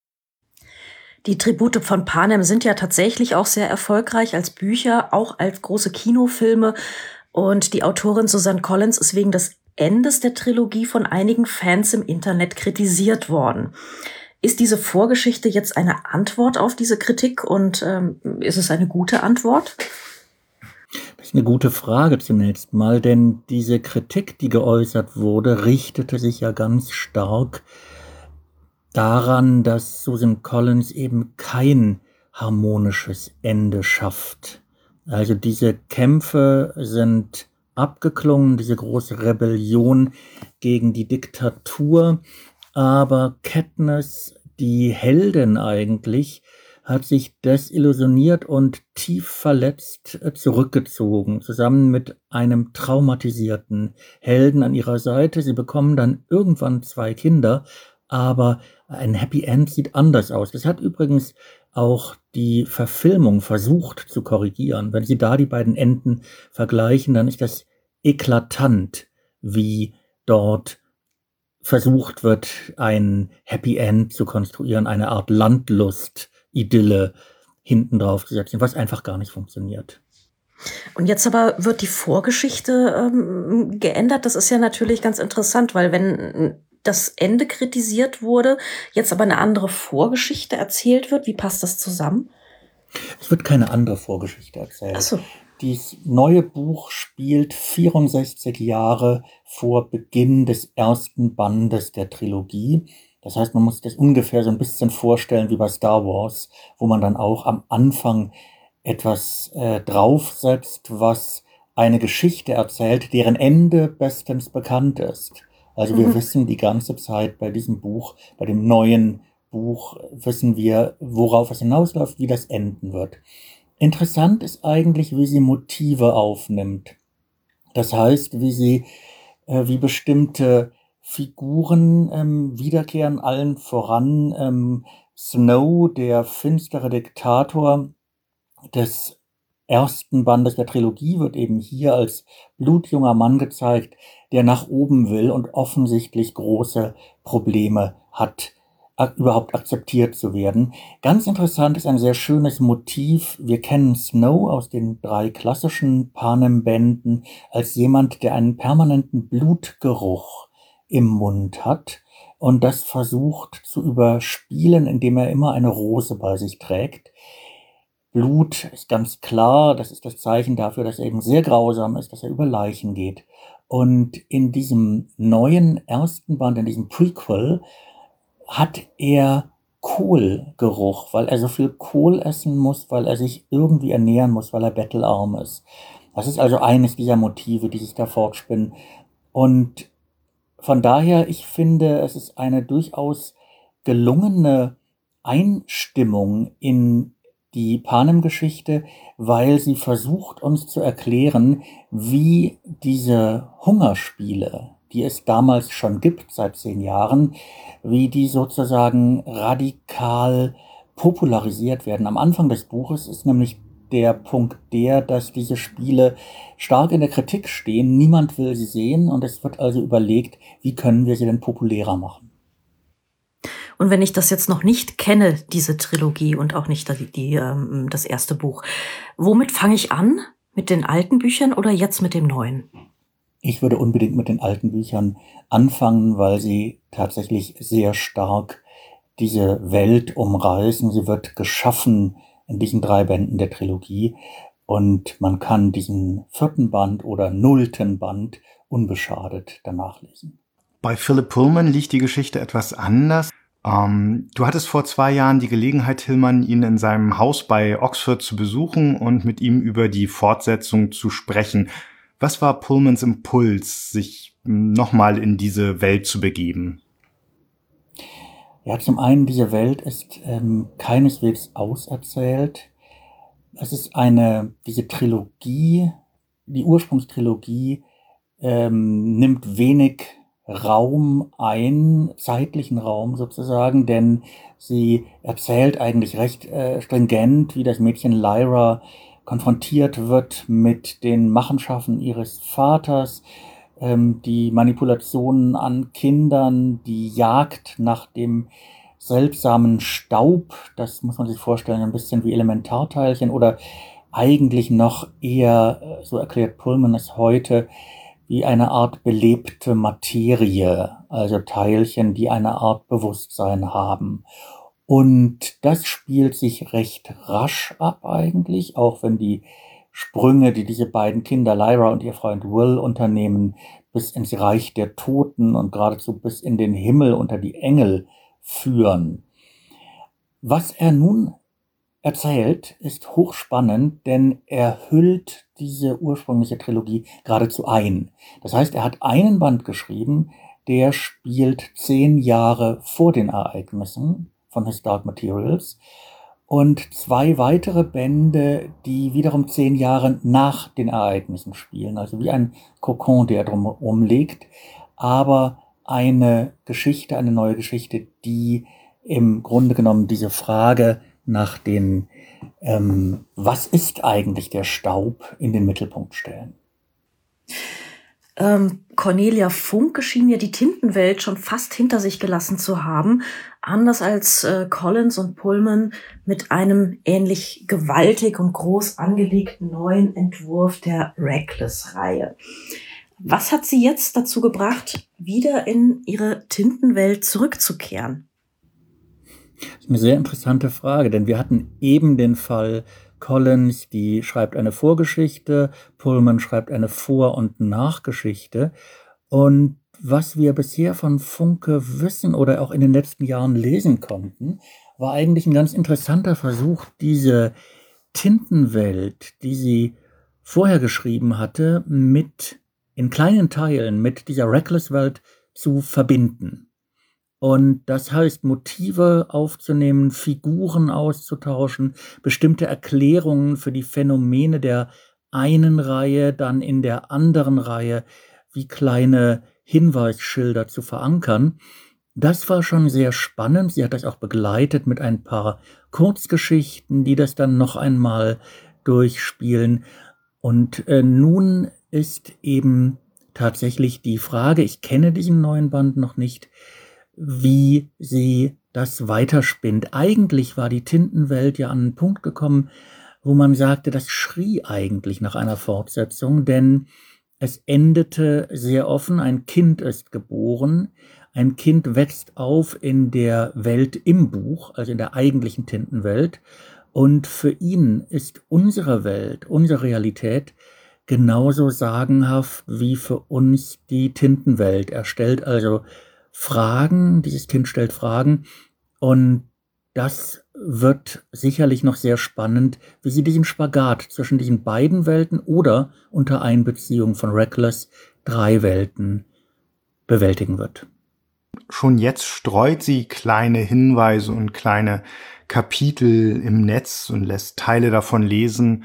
Die Tribute von Panem sind ja tatsächlich auch sehr erfolgreich als Bücher, auch als große Kinofilme. Und die Autorin Suzanne Collins ist wegen des Endes der Trilogie von einigen Fans im Internet kritisiert worden. Ist diese Vorgeschichte jetzt eine Antwort auf diese Kritik und ist es eine gute Antwort?
Das ist eine gute Frage zunächst mal, denn diese Kritik, die geäußert wurde, richtete sich ja ganz stark daran, dass Susan Collins eben kein harmonisches Ende schafft. Also diese Kämpfe sind abgeklungen, diese große Rebellion gegen die Diktatur, aber Katniss, die Heldin eigentlich, hat sich desillusioniert und tief verletzt zurückgezogen, zusammen mit einem traumatisierten Helden an ihrer Seite. Sie bekommen dann irgendwann 2 Kinder, aber ein Happy End sieht anders aus. Das hat übrigens auch die Verfilmung versucht zu korrigieren. Wenn Sie da die beiden Enden vergleichen, dann ist das eklatant, wie dort versucht wird, ein Happy End zu konstruieren, eine Art Landlust-Idylle hinten drauf zu setzen, was einfach gar nicht funktioniert.
Und jetzt aber wird die Vorgeschichte geändert. Das ist ja natürlich ganz interessant, weil wenn das Ende kritisiert wurde, jetzt aber eine andere Vorgeschichte erzählt wird, wie passt das zusammen?
Es wird keine andere Vorgeschichte erzählt.
Ach so.
Dieses neue Buch spielt 64 Jahre vor Beginn des ersten Bandes der Trilogie. Das heißt, man muss das ungefähr so ein bisschen vorstellen wie bei Star Wars, wo man dann auch am Anfang etwas draufsetzt, was eine Geschichte erzählt, deren Ende bestens bekannt ist. Also wir wissen die ganze Zeit bei diesem Buch, bei dem neuen Buch, wissen wir, worauf es hinausläuft, wie das enden wird. Interessant ist eigentlich, wie sie Motive aufnimmt. Das heißt, wie bestimmte Figuren wiederkehren, allen voran Snow, der finstere Diktator des ersten Bandes der Trilogie, wird eben hier als blutjunger Mann gezeigt, der nach oben will und offensichtlich große Probleme hat, überhaupt akzeptiert zu werden. Ganz interessant ist ein sehr schönes Motiv. Wir kennen Snow aus den 3 klassischen Panem-Bänden als jemand, der einen permanenten Blutgeruch im Mund hat und das versucht zu überspielen, indem er immer eine Rose bei sich trägt. Blut ist ganz klar, das ist das Zeichen dafür, dass er eben sehr grausam ist, dass er über Leichen geht. Und in diesem neuen ersten Band, in diesem Prequel, hat er Kohlgeruch, weil er so viel Kohl essen muss, weil er sich irgendwie ernähren muss, weil er bettelarm ist. Das ist also eines dieser Motive, die sich da fortspinnen. Und von daher, ich finde, es ist eine durchaus gelungene Einstimmung in die Panem-Geschichte, weil sie versucht, uns zu erklären, wie diese Hungerspiele, die es damals schon gibt, seit 10 Jahren, wie die sozusagen radikal popularisiert werden. Am Anfang des Buches ist nämlich der Punkt dass diese Spiele stark in der Kritik stehen. Niemand will sie sehen und es wird also überlegt, wie können wir sie denn populärer machen.
Und wenn ich das jetzt noch nicht kenne, diese Trilogie und auch nicht das erste Buch, womit fange ich an? Mit den alten Büchern oder jetzt mit dem neuen?
Ich würde unbedingt mit den alten Büchern anfangen, weil sie tatsächlich sehr stark diese Welt umreißen. Sie wird geschaffen in diesen 3 Bänden der Trilogie und man kann diesen 4. Band oder 0. Band unbeschadet danach lesen.
Bei Philip Pullman liegt die Geschichte etwas anders. Du hattest vor 2 Jahren die Gelegenheit, Hillmann, ihn in seinem Haus bei Oxford zu besuchen und mit ihm über die Fortsetzung zu sprechen. Was war Pullmans Impuls, sich nochmal in diese Welt zu begeben?
Ja, zum einen, diese Welt ist keineswegs auserzählt. Es ist diese Trilogie, die Ursprungstrilogie, nimmt wenig Raum ein, zeitlichen Raum sozusagen, denn sie erzählt eigentlich recht stringent, wie das Mädchen Lyra konfrontiert wird mit den Machenschaften ihres Vaters, die Manipulationen an Kindern, die Jagd nach dem seltsamen Staub, das muss man sich vorstellen, ein bisschen wie Elementarteilchen oder eigentlich noch eher, so erklärt Pullman es heute, wie eine Art belebte Materie, also Teilchen, die eine Art Bewusstsein haben. Und das spielt sich recht rasch ab eigentlich, auch wenn die Sprünge, die diese beiden Kinder, Lyra und ihr Freund Will, unternehmen, bis ins Reich der Toten und geradezu bis in den Himmel unter die Engel führen. Was er nun erzählt, ist hochspannend, denn er hüllt diese ursprüngliche Trilogie geradezu ein. Das heißt, er hat einen Band geschrieben, der spielt 10 Jahre vor den Ereignissen von His Dark Materials und 2 weitere Bände, die wiederum 10 Jahre nach den Ereignissen spielen, also wie ein Kokon, der drumherum liegt, aber eine neue Geschichte, die im Grunde genommen diese Frage nach den, was ist eigentlich der Staub, in den Mittelpunkt stellen.
Cornelia Funke schien ja die Tintenwelt schon fast hinter sich gelassen zu haben, anders als Collins und Pullman mit einem ähnlich gewaltig und groß angelegten neuen Entwurf der Reckless-Reihe. Was hat sie jetzt dazu gebracht, wieder in ihre Tintenwelt zurückzukehren?
Das ist eine sehr interessante Frage, denn wir hatten eben den Fall Collins, die schreibt eine Vorgeschichte, Pullman schreibt eine Vor- und Nachgeschichte. Und was wir bisher von Funke wissen oder auch in den letzten Jahren lesen konnten, war eigentlich ein ganz interessanter Versuch, diese Tintenwelt, die sie vorher geschrieben hatte, in kleinen Teilen mit dieser Reckless-Welt zu verbinden. Und das heißt, Motive aufzunehmen, Figuren auszutauschen, bestimmte Erklärungen für die Phänomene der einen Reihe, dann in der anderen Reihe, wie kleine Hinweisschilder zu verankern. Das war schon sehr spannend. Sie hat das auch begleitet mit ein paar Kurzgeschichten, die das dann noch einmal durchspielen. Und nun ist eben tatsächlich die Frage, ich kenne diesen neuen Band noch nicht, wie sie das weiterspinnt. Eigentlich war die Tintenwelt ja an einen Punkt gekommen, wo man sagte, das schrie eigentlich nach einer Fortsetzung, denn es endete sehr offen, ein Kind ist geboren, ein Kind wächst auf in der Welt im Buch, also in der eigentlichen Tintenwelt, und für ihn ist unsere Welt, unsere Realität genauso sagenhaft wie für uns die Tintenwelt. Er stellt also Fragen, dieses Kind stellt Fragen, und das wird sicherlich noch sehr spannend, wie sie diesen Spagat zwischen diesen beiden Welten oder unter Einbeziehung von Reckless 3 Welten bewältigen wird.
Schon jetzt streut sie kleine Hinweise und kleine Kapitel im Netz und lässt Teile davon lesen,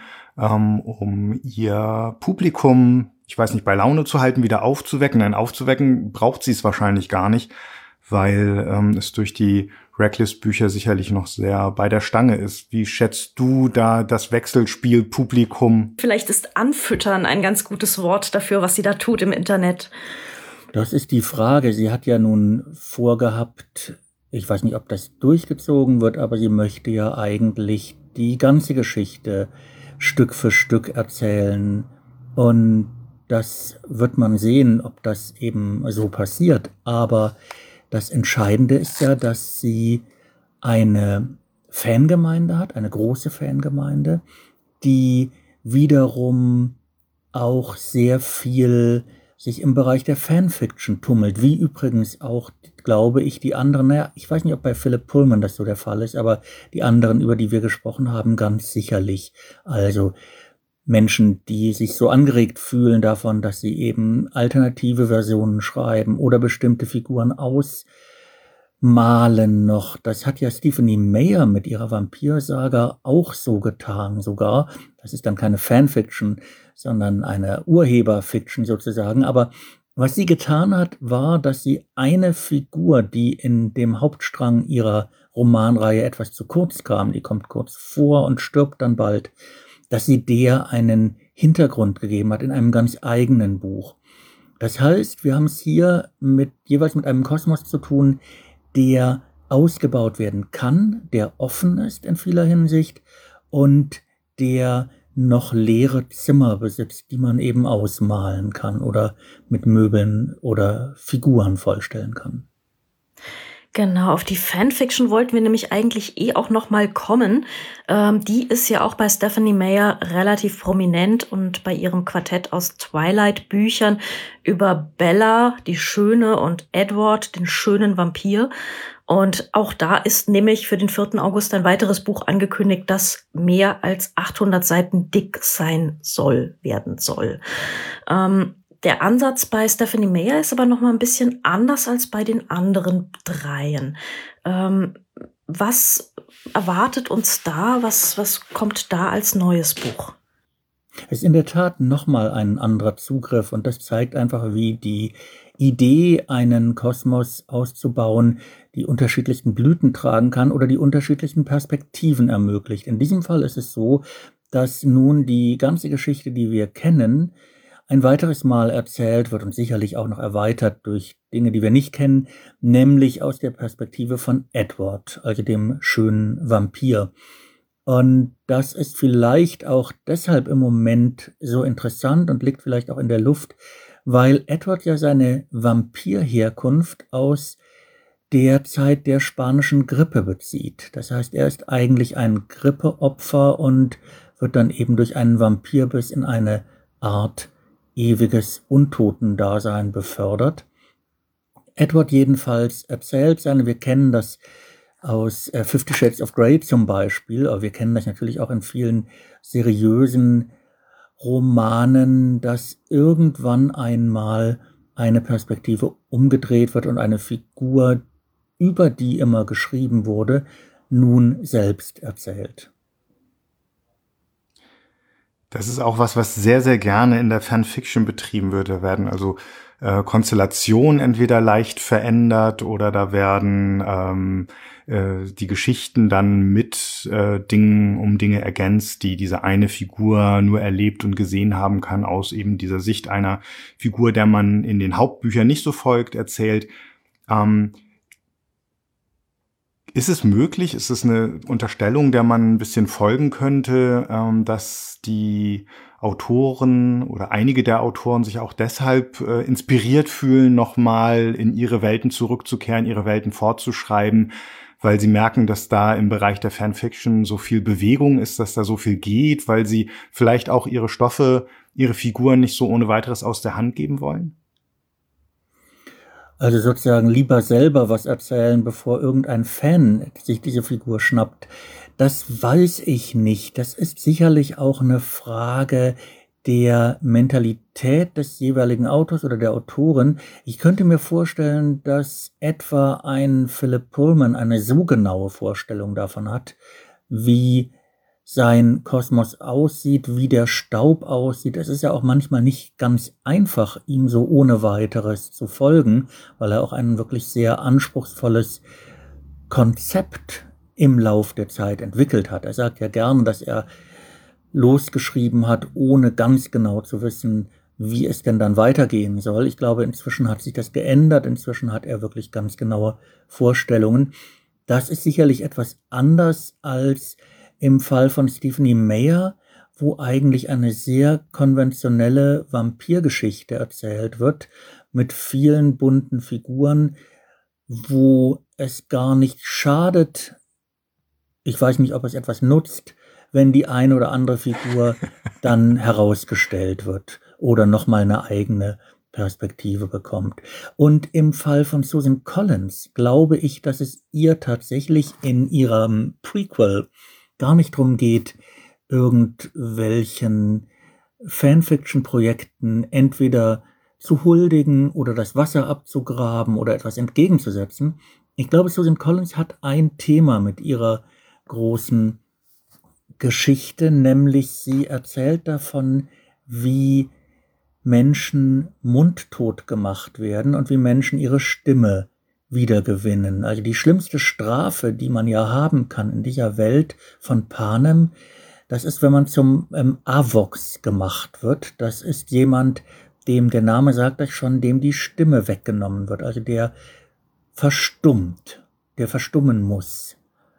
um ihr Publikum, ich weiß nicht, bei Laune zu halten, wieder aufzuwecken. Nein, aufzuwecken braucht sie es wahrscheinlich gar nicht, weil es durch die Reckless-Bücher sicherlich noch sehr bei der Stange ist. Wie schätzt du da das Wechselspiel Publikum?
Vielleicht ist anfüttern ein ganz gutes Wort dafür, was sie da tut im Internet.
Das ist die Frage. Sie hat ja nun vorgehabt, ich weiß nicht, ob das durchgezogen wird, aber sie möchte ja eigentlich die ganze Geschichte Stück für Stück erzählen. Und das wird man sehen, ob das eben so passiert. Aber das Entscheidende ist ja, dass sie eine Fangemeinde hat, eine große Fangemeinde, die wiederum auch sehr viel sich im Bereich der Fanfiction tummelt, wie übrigens auch, glaube ich, die anderen, naja, ich weiß nicht, ob bei Philip Pullman das so der Fall ist, aber die anderen, über die wir gesprochen haben, ganz sicherlich. Also Menschen, die sich so angeregt fühlen davon, dass sie eben alternative Versionen schreiben oder bestimmte Figuren ausmalen noch. Das hat ja Stephenie Meyer mit ihrer Vampirsaga auch so getan sogar. Das ist dann keine Fanfiction, sondern eine Urheberfiction sozusagen. Aber was sie getan hat, war, dass sie eine Figur, die in dem Hauptstrang ihrer Romanreihe etwas zu kurz kam, die kommt kurz vor und stirbt dann bald, dass sie der einen Hintergrund gegeben hat in einem ganz eigenen Buch. Das heißt, wir haben es hier jeweils mit einem Kosmos zu tun, der ausgebaut werden kann, der offen ist in vieler Hinsicht und der noch leere Zimmer besitzt, die man eben ausmalen kann oder mit Möbeln oder Figuren vollstellen kann.
Genau, auf die Fanfiction wollten wir nämlich eigentlich auch noch mal kommen. Die ist ja auch bei Stephenie Meyer relativ prominent und bei ihrem Quartett aus Twilight-Büchern über Bella, die Schöne, und Edward, den schönen Vampir. Und auch da ist nämlich für den 4. August ein weiteres Buch angekündigt, das mehr als 800 Seiten dick werden soll. Der Ansatz bei Stephenie Meyer ist aber noch mal ein bisschen anders als bei den anderen dreien. Was erwartet uns da? Was kommt da als neues Buch?
Es ist in der Tat noch mal ein anderer Zugriff und das zeigt einfach, wie die Idee, einen Kosmos auszubauen, die unterschiedlichsten Blüten tragen kann oder die unterschiedlichsten Perspektiven ermöglicht. In diesem Fall ist es so, dass nun die ganze Geschichte, die wir kennen, ein weiteres Mal erzählt wird und sicherlich auch noch erweitert durch Dinge, die wir nicht kennen, nämlich aus der Perspektive von Edward, also dem schönen Vampir. Und das ist vielleicht auch deshalb im Moment so interessant und liegt vielleicht auch in der Luft, weil Edward ja seine Vampirherkunft aus der Zeit der spanischen Grippe bezieht. Das heißt, er ist eigentlich ein Grippeopfer und wird dann eben durch einen Vampirbiss in eine Art ewiges Untotendasein befördert. Edward jedenfalls erzählt wir kennen das aus 50 Shades of Grey zum Beispiel, aber wir kennen das natürlich auch in vielen seriösen Romanen, dass irgendwann einmal eine Perspektive umgedreht wird und eine Figur über die immer geschrieben wurde, nun selbst erzählt.
Das ist auch was sehr, sehr gerne in der Fanfiction betrieben wird. Da werden also Konstellationen entweder leicht verändert oder da werden die Geschichten dann mit Dinge ergänzt, die diese eine Figur nur erlebt und gesehen haben kann, aus eben dieser Sicht einer Figur, der man in den Hauptbüchern nicht so folgt, erzählt. Ist es möglich, ist es eine Unterstellung, der man ein bisschen folgen könnte, dass die Autoren oder einige der Autoren sich auch deshalb inspiriert fühlen, nochmal in ihre Welten zurückzukehren, ihre Welten fortzuschreiben, weil sie merken, dass da im Bereich der Fanfiction so viel Bewegung ist, dass da so viel geht, weil sie vielleicht auch ihre Stoffe, ihre Figuren nicht so ohne weiteres aus der Hand geben wollen?
Also sozusagen lieber selber was erzählen, bevor irgendein Fan sich diese Figur schnappt. Das weiß ich nicht. Das ist sicherlich auch eine Frage der Mentalität des jeweiligen Autors oder der Autorin. Ich könnte mir vorstellen, dass etwa ein Philip Pullman eine so genaue Vorstellung davon hat, wie sein Kosmos aussieht, wie der Staub aussieht. Es ist ja auch manchmal nicht ganz einfach, ihm so ohne weiteres zu folgen, weil er auch ein wirklich sehr anspruchsvolles Konzept im Lauf der Zeit entwickelt hat. Er sagt ja gerne, dass er losgeschrieben hat, ohne ganz genau zu wissen, wie es denn dann weitergehen soll. Ich glaube, inzwischen hat sich das geändert. Inzwischen hat er wirklich ganz genaue Vorstellungen. Das ist sicherlich etwas anders als im Fall von Stephenie Meyer, wo eigentlich eine sehr konventionelle Vampirgeschichte erzählt wird, mit vielen bunten Figuren, wo es gar nicht schadet, ich weiß nicht, ob es etwas nutzt, wenn die eine oder andere Figur dann herausgestellt wird oder nochmal eine eigene Perspektive bekommt. Und im Fall von Susan Collins glaube ich, dass es ihr tatsächlich in ihrem Prequel gar nicht darum geht, irgendwelchen Fanfiction-Projekten entweder zu huldigen oder das Wasser abzugraben oder etwas entgegenzusetzen. Ich glaube, Susan Collins hat ein Thema mit ihrer großen Geschichte, nämlich sie erzählt davon, wie Menschen mundtot gemacht werden und wie Menschen ihre Stimme wiedergewinnen. Also die schlimmste Strafe, die man ja haben kann in dieser Welt von Panem, das ist, wenn man zum Avox gemacht wird. Das ist jemand, dem, der Name sagt euch schon, dem die Stimme weggenommen wird, also der verstummt, der verstummen muss.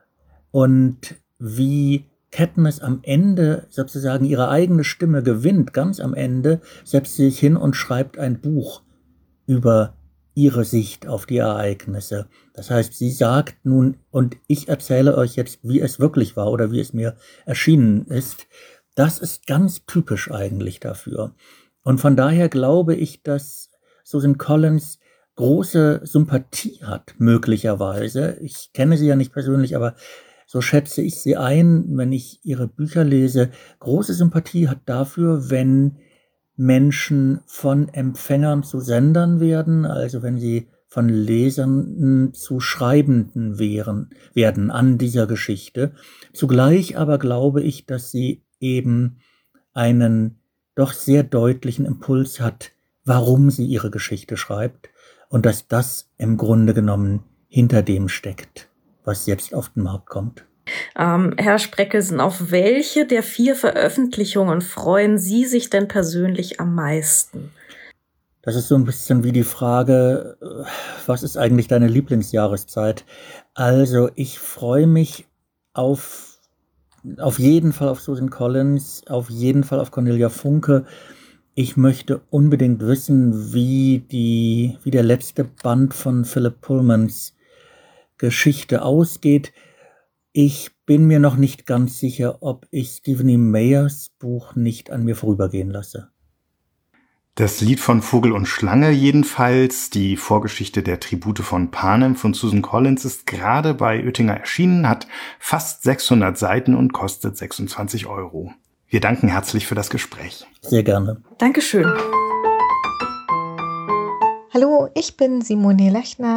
Und wie Katniss am Ende sozusagen ihre eigene Stimme gewinnt, ganz am Ende, setzt sie sich hin und schreibt ein Buch über ihre Sicht auf die Ereignisse. Das heißt, sie sagt nun, und ich erzähle euch jetzt, wie es wirklich war oder wie es mir erschienen ist. Das ist ganz typisch eigentlich dafür. Und von daher glaube ich, dass Susan Collins große Sympathie hat, möglicherweise. Ich kenne sie ja nicht persönlich, aber so schätze ich sie ein, wenn ich ihre Bücher lese. Große Sympathie hat dafür, wenn Menschen von Empfängern zu Sendern werden, also wenn sie von Lesern zu Schreibenden werden an dieser Geschichte. Zugleich aber glaube ich, dass sie eben einen doch sehr deutlichen Impuls hat, warum sie ihre Geschichte schreibt und dass das im Grunde genommen hinter dem steckt, was jetzt auf den Markt kommt.
Herr Spreckelsen, auf welche der 4 Veröffentlichungen freuen Sie sich denn persönlich am meisten?
Das ist so ein bisschen wie die Frage, was ist eigentlich deine Lieblingsjahreszeit? Also ich freue mich auf jeden Fall auf Susan Collins, auf jeden Fall auf Cornelia Funke. Ich möchte unbedingt wissen, wie der letzte Band von Philip Pullmans Geschichte ausgeht. Ich bin mir noch nicht ganz sicher, ob ich Stephenie Meyers Buch nicht an mir vorübergehen lasse.
Das Lied von Vogel und Schlange jedenfalls, die Vorgeschichte der Tribute von Panem von Susan Collins, ist gerade bei Oettinger erschienen, hat fast 600 Seiten und kostet 26 €. Wir danken herzlich für das Gespräch.
Sehr gerne.
Dankeschön.
Hallo, ich bin Simone Lechner.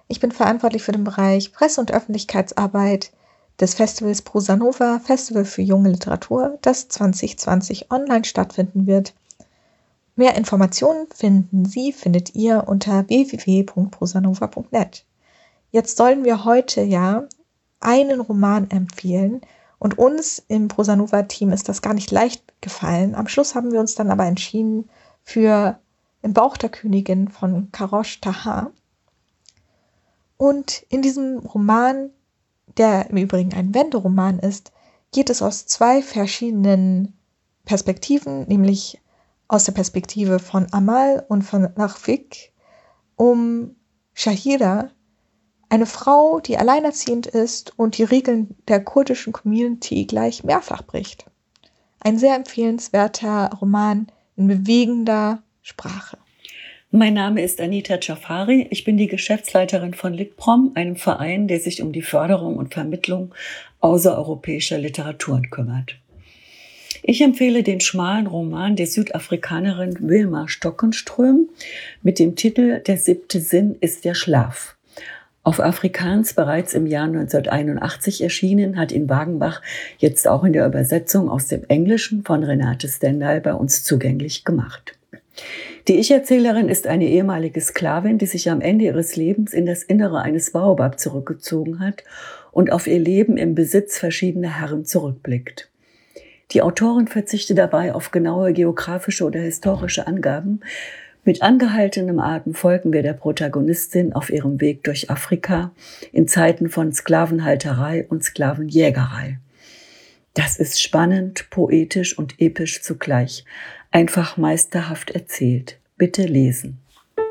Ich bin verantwortlich für den Bereich Presse- und Öffentlichkeitsarbeit des Festivals Prosa Nova, Festival für junge Literatur, das 2020 online stattfinden wird. Mehr Informationen findet ihr unter www.prosanova.net. Jetzt sollen wir heute einen Roman empfehlen und uns im Prosa Nova-Team ist das gar nicht leicht gefallen. Am Schluss haben wir uns dann aber entschieden für Im Bauch der Königin von Karosh Tahar. Und in diesem Roman, der im Übrigen ein Wenderoman ist, geht es aus zwei verschiedenen Perspektiven, nämlich aus der Perspektive von Amal und von Rafik, um Shahira, eine Frau, die alleinerziehend ist und die Regeln der kurdischen Community gleich mehrfach bricht. Ein sehr empfehlenswerter Roman in bewegender Sprache.
Mein Name ist Anita Jafari. Ich bin die Geschäftsleiterin von Litprom, einem Verein, der sich um die Förderung und Vermittlung außereuropäischer Literaturen kümmert. Ich empfehle den schmalen Roman der Südafrikanerin Wilma Stockenström mit dem Titel Der 7. Sinn ist der Schlaf. Auf Afrikaans bereits im Jahr 1981 erschienen, hat ihn Wagenbach jetzt auch in der Übersetzung aus dem Englischen von Renate Stendhal bei uns zugänglich gemacht. Die Ich-Erzählerin ist eine ehemalige Sklavin, die sich am Ende ihres Lebens in das Innere eines Baobab zurückgezogen hat und auf ihr Leben im Besitz verschiedener Herren zurückblickt. Die Autorin verzichtet dabei auf genaue geografische oder historische Angaben. Mit angehaltenem Atem folgen wir der Protagonistin auf ihrem Weg durch Afrika in Zeiten von Sklavenhalterei und Sklavenjägerei. Das ist spannend, poetisch und episch zugleich. Einfach meisterhaft erzählt. Bitte lesen.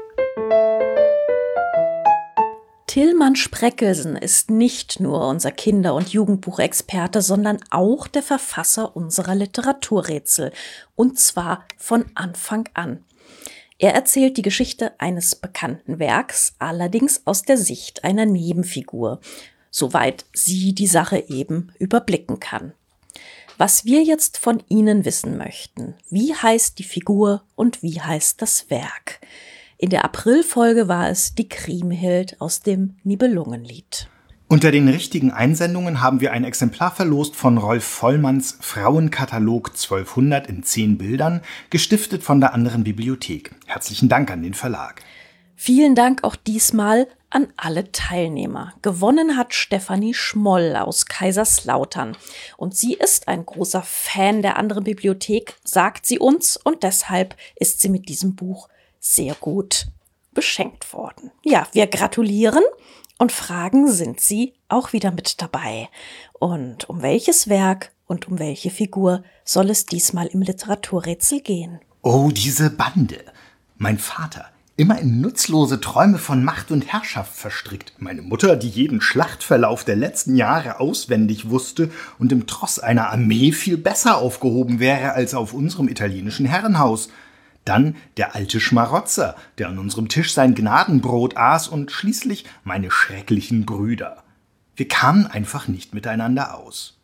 Tilman Spreckelsen ist nicht nur unser Kinder- und Jugendbuchexperte, sondern auch der Verfasser unserer Literaturrätsel. Und zwar von Anfang an. Er erzählt die Geschichte eines bekannten Werks, allerdings aus der Sicht einer Nebenfigur, soweit sie die Sache eben überblicken kann. Was wir jetzt von Ihnen wissen möchten: Wie heißt die Figur und wie heißt das Werk? In der Aprilfolge war es die Kriemhild aus dem Nibelungenlied.
Unter den richtigen Einsendungen haben wir ein Exemplar verlost von Rolf Vollmanns Frauenkatalog 1200 in 10 Bildern, gestiftet von der Anderen Bibliothek. Herzlichen Dank an den Verlag.
Vielen Dank auch diesmal an alle Teilnehmer. Gewonnen hat Stefanie Schmoll aus Kaiserslautern. Und sie ist ein großer Fan der Anderen Bibliothek, sagt sie uns, und deshalb ist sie mit diesem Buch sehr gut beschenkt worden. Ja, wir gratulieren und fragen, sind Sie auch wieder mit dabei? Und um welches Werk und um welche Figur soll es diesmal im Literaturrätsel gehen?
Oh, diese Bande. Mein Vater, immer in nutzlose Träume von Macht und Herrschaft verstrickt. Meine Mutter, die jeden Schlachtverlauf der letzten Jahre auswendig wusste und im Tross einer Armee viel besser aufgehoben wäre als auf unserem italienischen Herrenhaus. Dann der alte Schmarotzer, der an unserem Tisch sein Gnadenbrot aß, und schließlich meine schrecklichen Brüder. Wir kamen einfach nicht miteinander aus.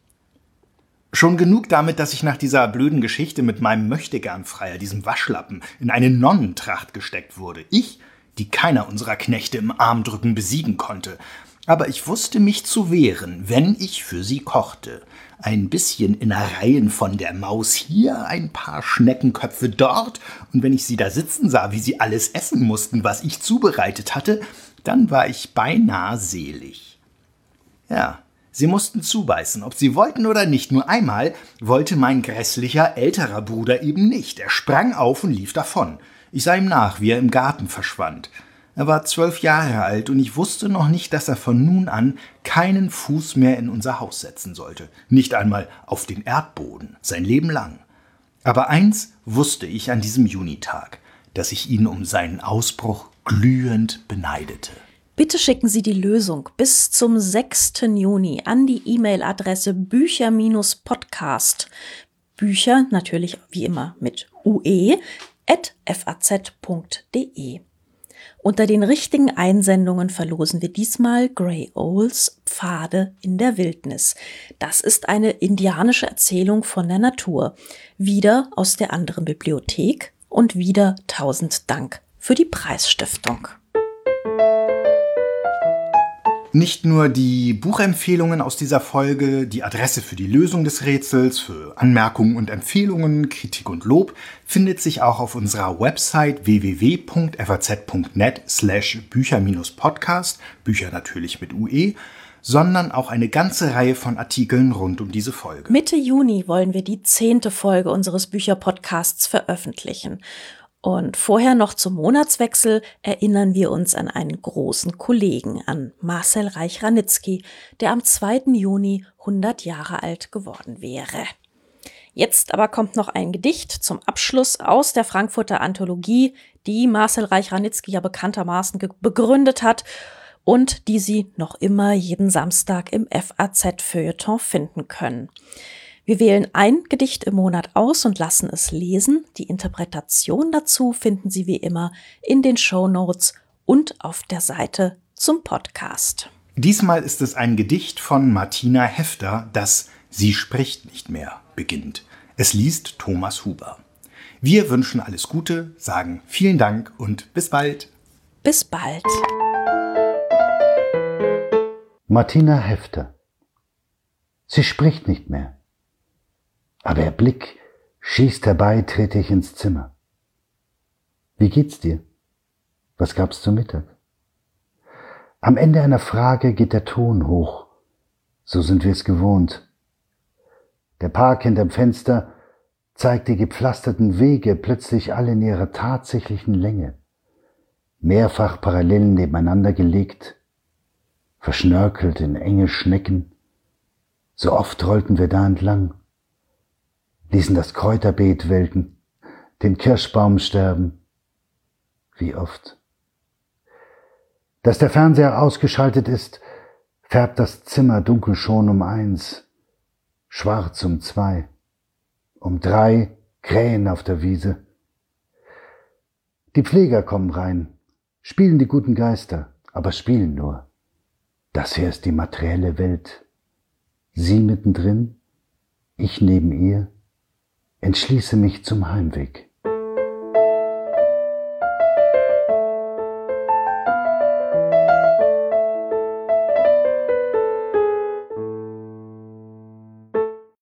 Schon genug damit, dass ich nach dieser blöden Geschichte mit meinem Möchtegernfreier, diesem Waschlappen, in eine Nonnentracht gesteckt wurde. Ich, die keiner unserer Knechte im Armdrücken besiegen konnte. Aber ich wusste mich zu wehren, wenn ich für sie kochte. Ein bisschen Innereien von der Maus hier, ein paar Schneckenköpfe dort, und wenn ich sie da sitzen sah, wie sie alles essen mussten, was ich zubereitet hatte, dann war ich beinahe selig. Ja, sie mussten zubeißen, ob sie wollten oder nicht. Nur einmal wollte mein grässlicher älterer Bruder eben nicht. Er sprang auf und lief davon. Ich sah ihm nach, wie er im Garten verschwand. Er war 12 Jahre alt und ich wusste noch nicht, dass er von nun an keinen Fuß mehr in unser Haus setzen sollte. Nicht einmal auf den Erdboden, sein Leben lang. Aber eins wusste ich an diesem Junitag, dass ich ihn um seinen Ausbruch glühend beneidete.
Bitte schicken Sie die Lösung bis zum 6. Juni an die E-Mail-Adresse bücher-podcast, Bücher natürlich wie immer mit ue, @faz.de. Unter den richtigen Einsendungen verlosen wir diesmal Gray Owls Pfade in der Wildnis. Das ist eine indianische Erzählung von der Natur. Wieder aus der Anderen Bibliothek und wieder 1000 Dank für die Preisstiftung.
Nicht nur die Buchempfehlungen aus dieser Folge, die Adresse für die Lösung des Rätsels, für Anmerkungen und Empfehlungen, Kritik und Lob findet sich auch auf unserer Website www.faz.net/Bücher-Podcast, Bücher natürlich mit UE, sondern auch eine ganze Reihe von Artikeln rund um diese Folge.
Mitte Juni wollen wir die 10. Folge unseres Bücherpodcasts veröffentlichen. Und vorher noch zum Monatswechsel erinnern wir uns an einen großen Kollegen, an Marcel Reich-Ranitzky, der am 2. Juni 100 Jahre alt geworden wäre. Jetzt aber kommt noch ein Gedicht zum Abschluss aus der Frankfurter Anthologie, die Marcel Reich-Ranitzky ja bekanntermaßen begründet hat und die Sie noch immer jeden Samstag im FAZ-Feuilleton finden können. Wir wählen ein Gedicht im Monat aus und lassen es lesen. Die Interpretation dazu finden Sie wie immer in den Shownotes und auf der Seite zum Podcast.
Diesmal ist es ein Gedicht von Martina Hefter, das Sie spricht nicht mehr beginnt. Es liest Thomas Huber. Wir wünschen alles Gute, sagen vielen Dank und bis bald.
Bis bald.
Martina Hefter. Sie spricht nicht mehr. Aber ihr Blick schießt herbei, trete ich ins Zimmer. Wie geht's dir? Was gab's zu Mittag? Am Ende einer Frage geht der Ton hoch. So sind wir es gewohnt. Der Park hinterm Fenster zeigt die gepflasterten Wege plötzlich alle in ihrer tatsächlichen Länge. Mehrfach parallel nebeneinander gelegt, verschnörkelt in enge Schnecken. So oft rollten wir da entlang, ließen das Kräuterbeet welken, den Kirschbaum sterben. Wie oft. Dass der Fernseher ausgeschaltet ist, färbt das Zimmer dunkel schon um 1, schwarz um 2, um 3 Krähen auf der Wiese. Die Pfleger kommen rein, spielen die guten Geister, aber spielen nur. Das hier ist die materielle Welt. Sie mittendrin, ich neben ihr, entschließe mich zum Heimweg.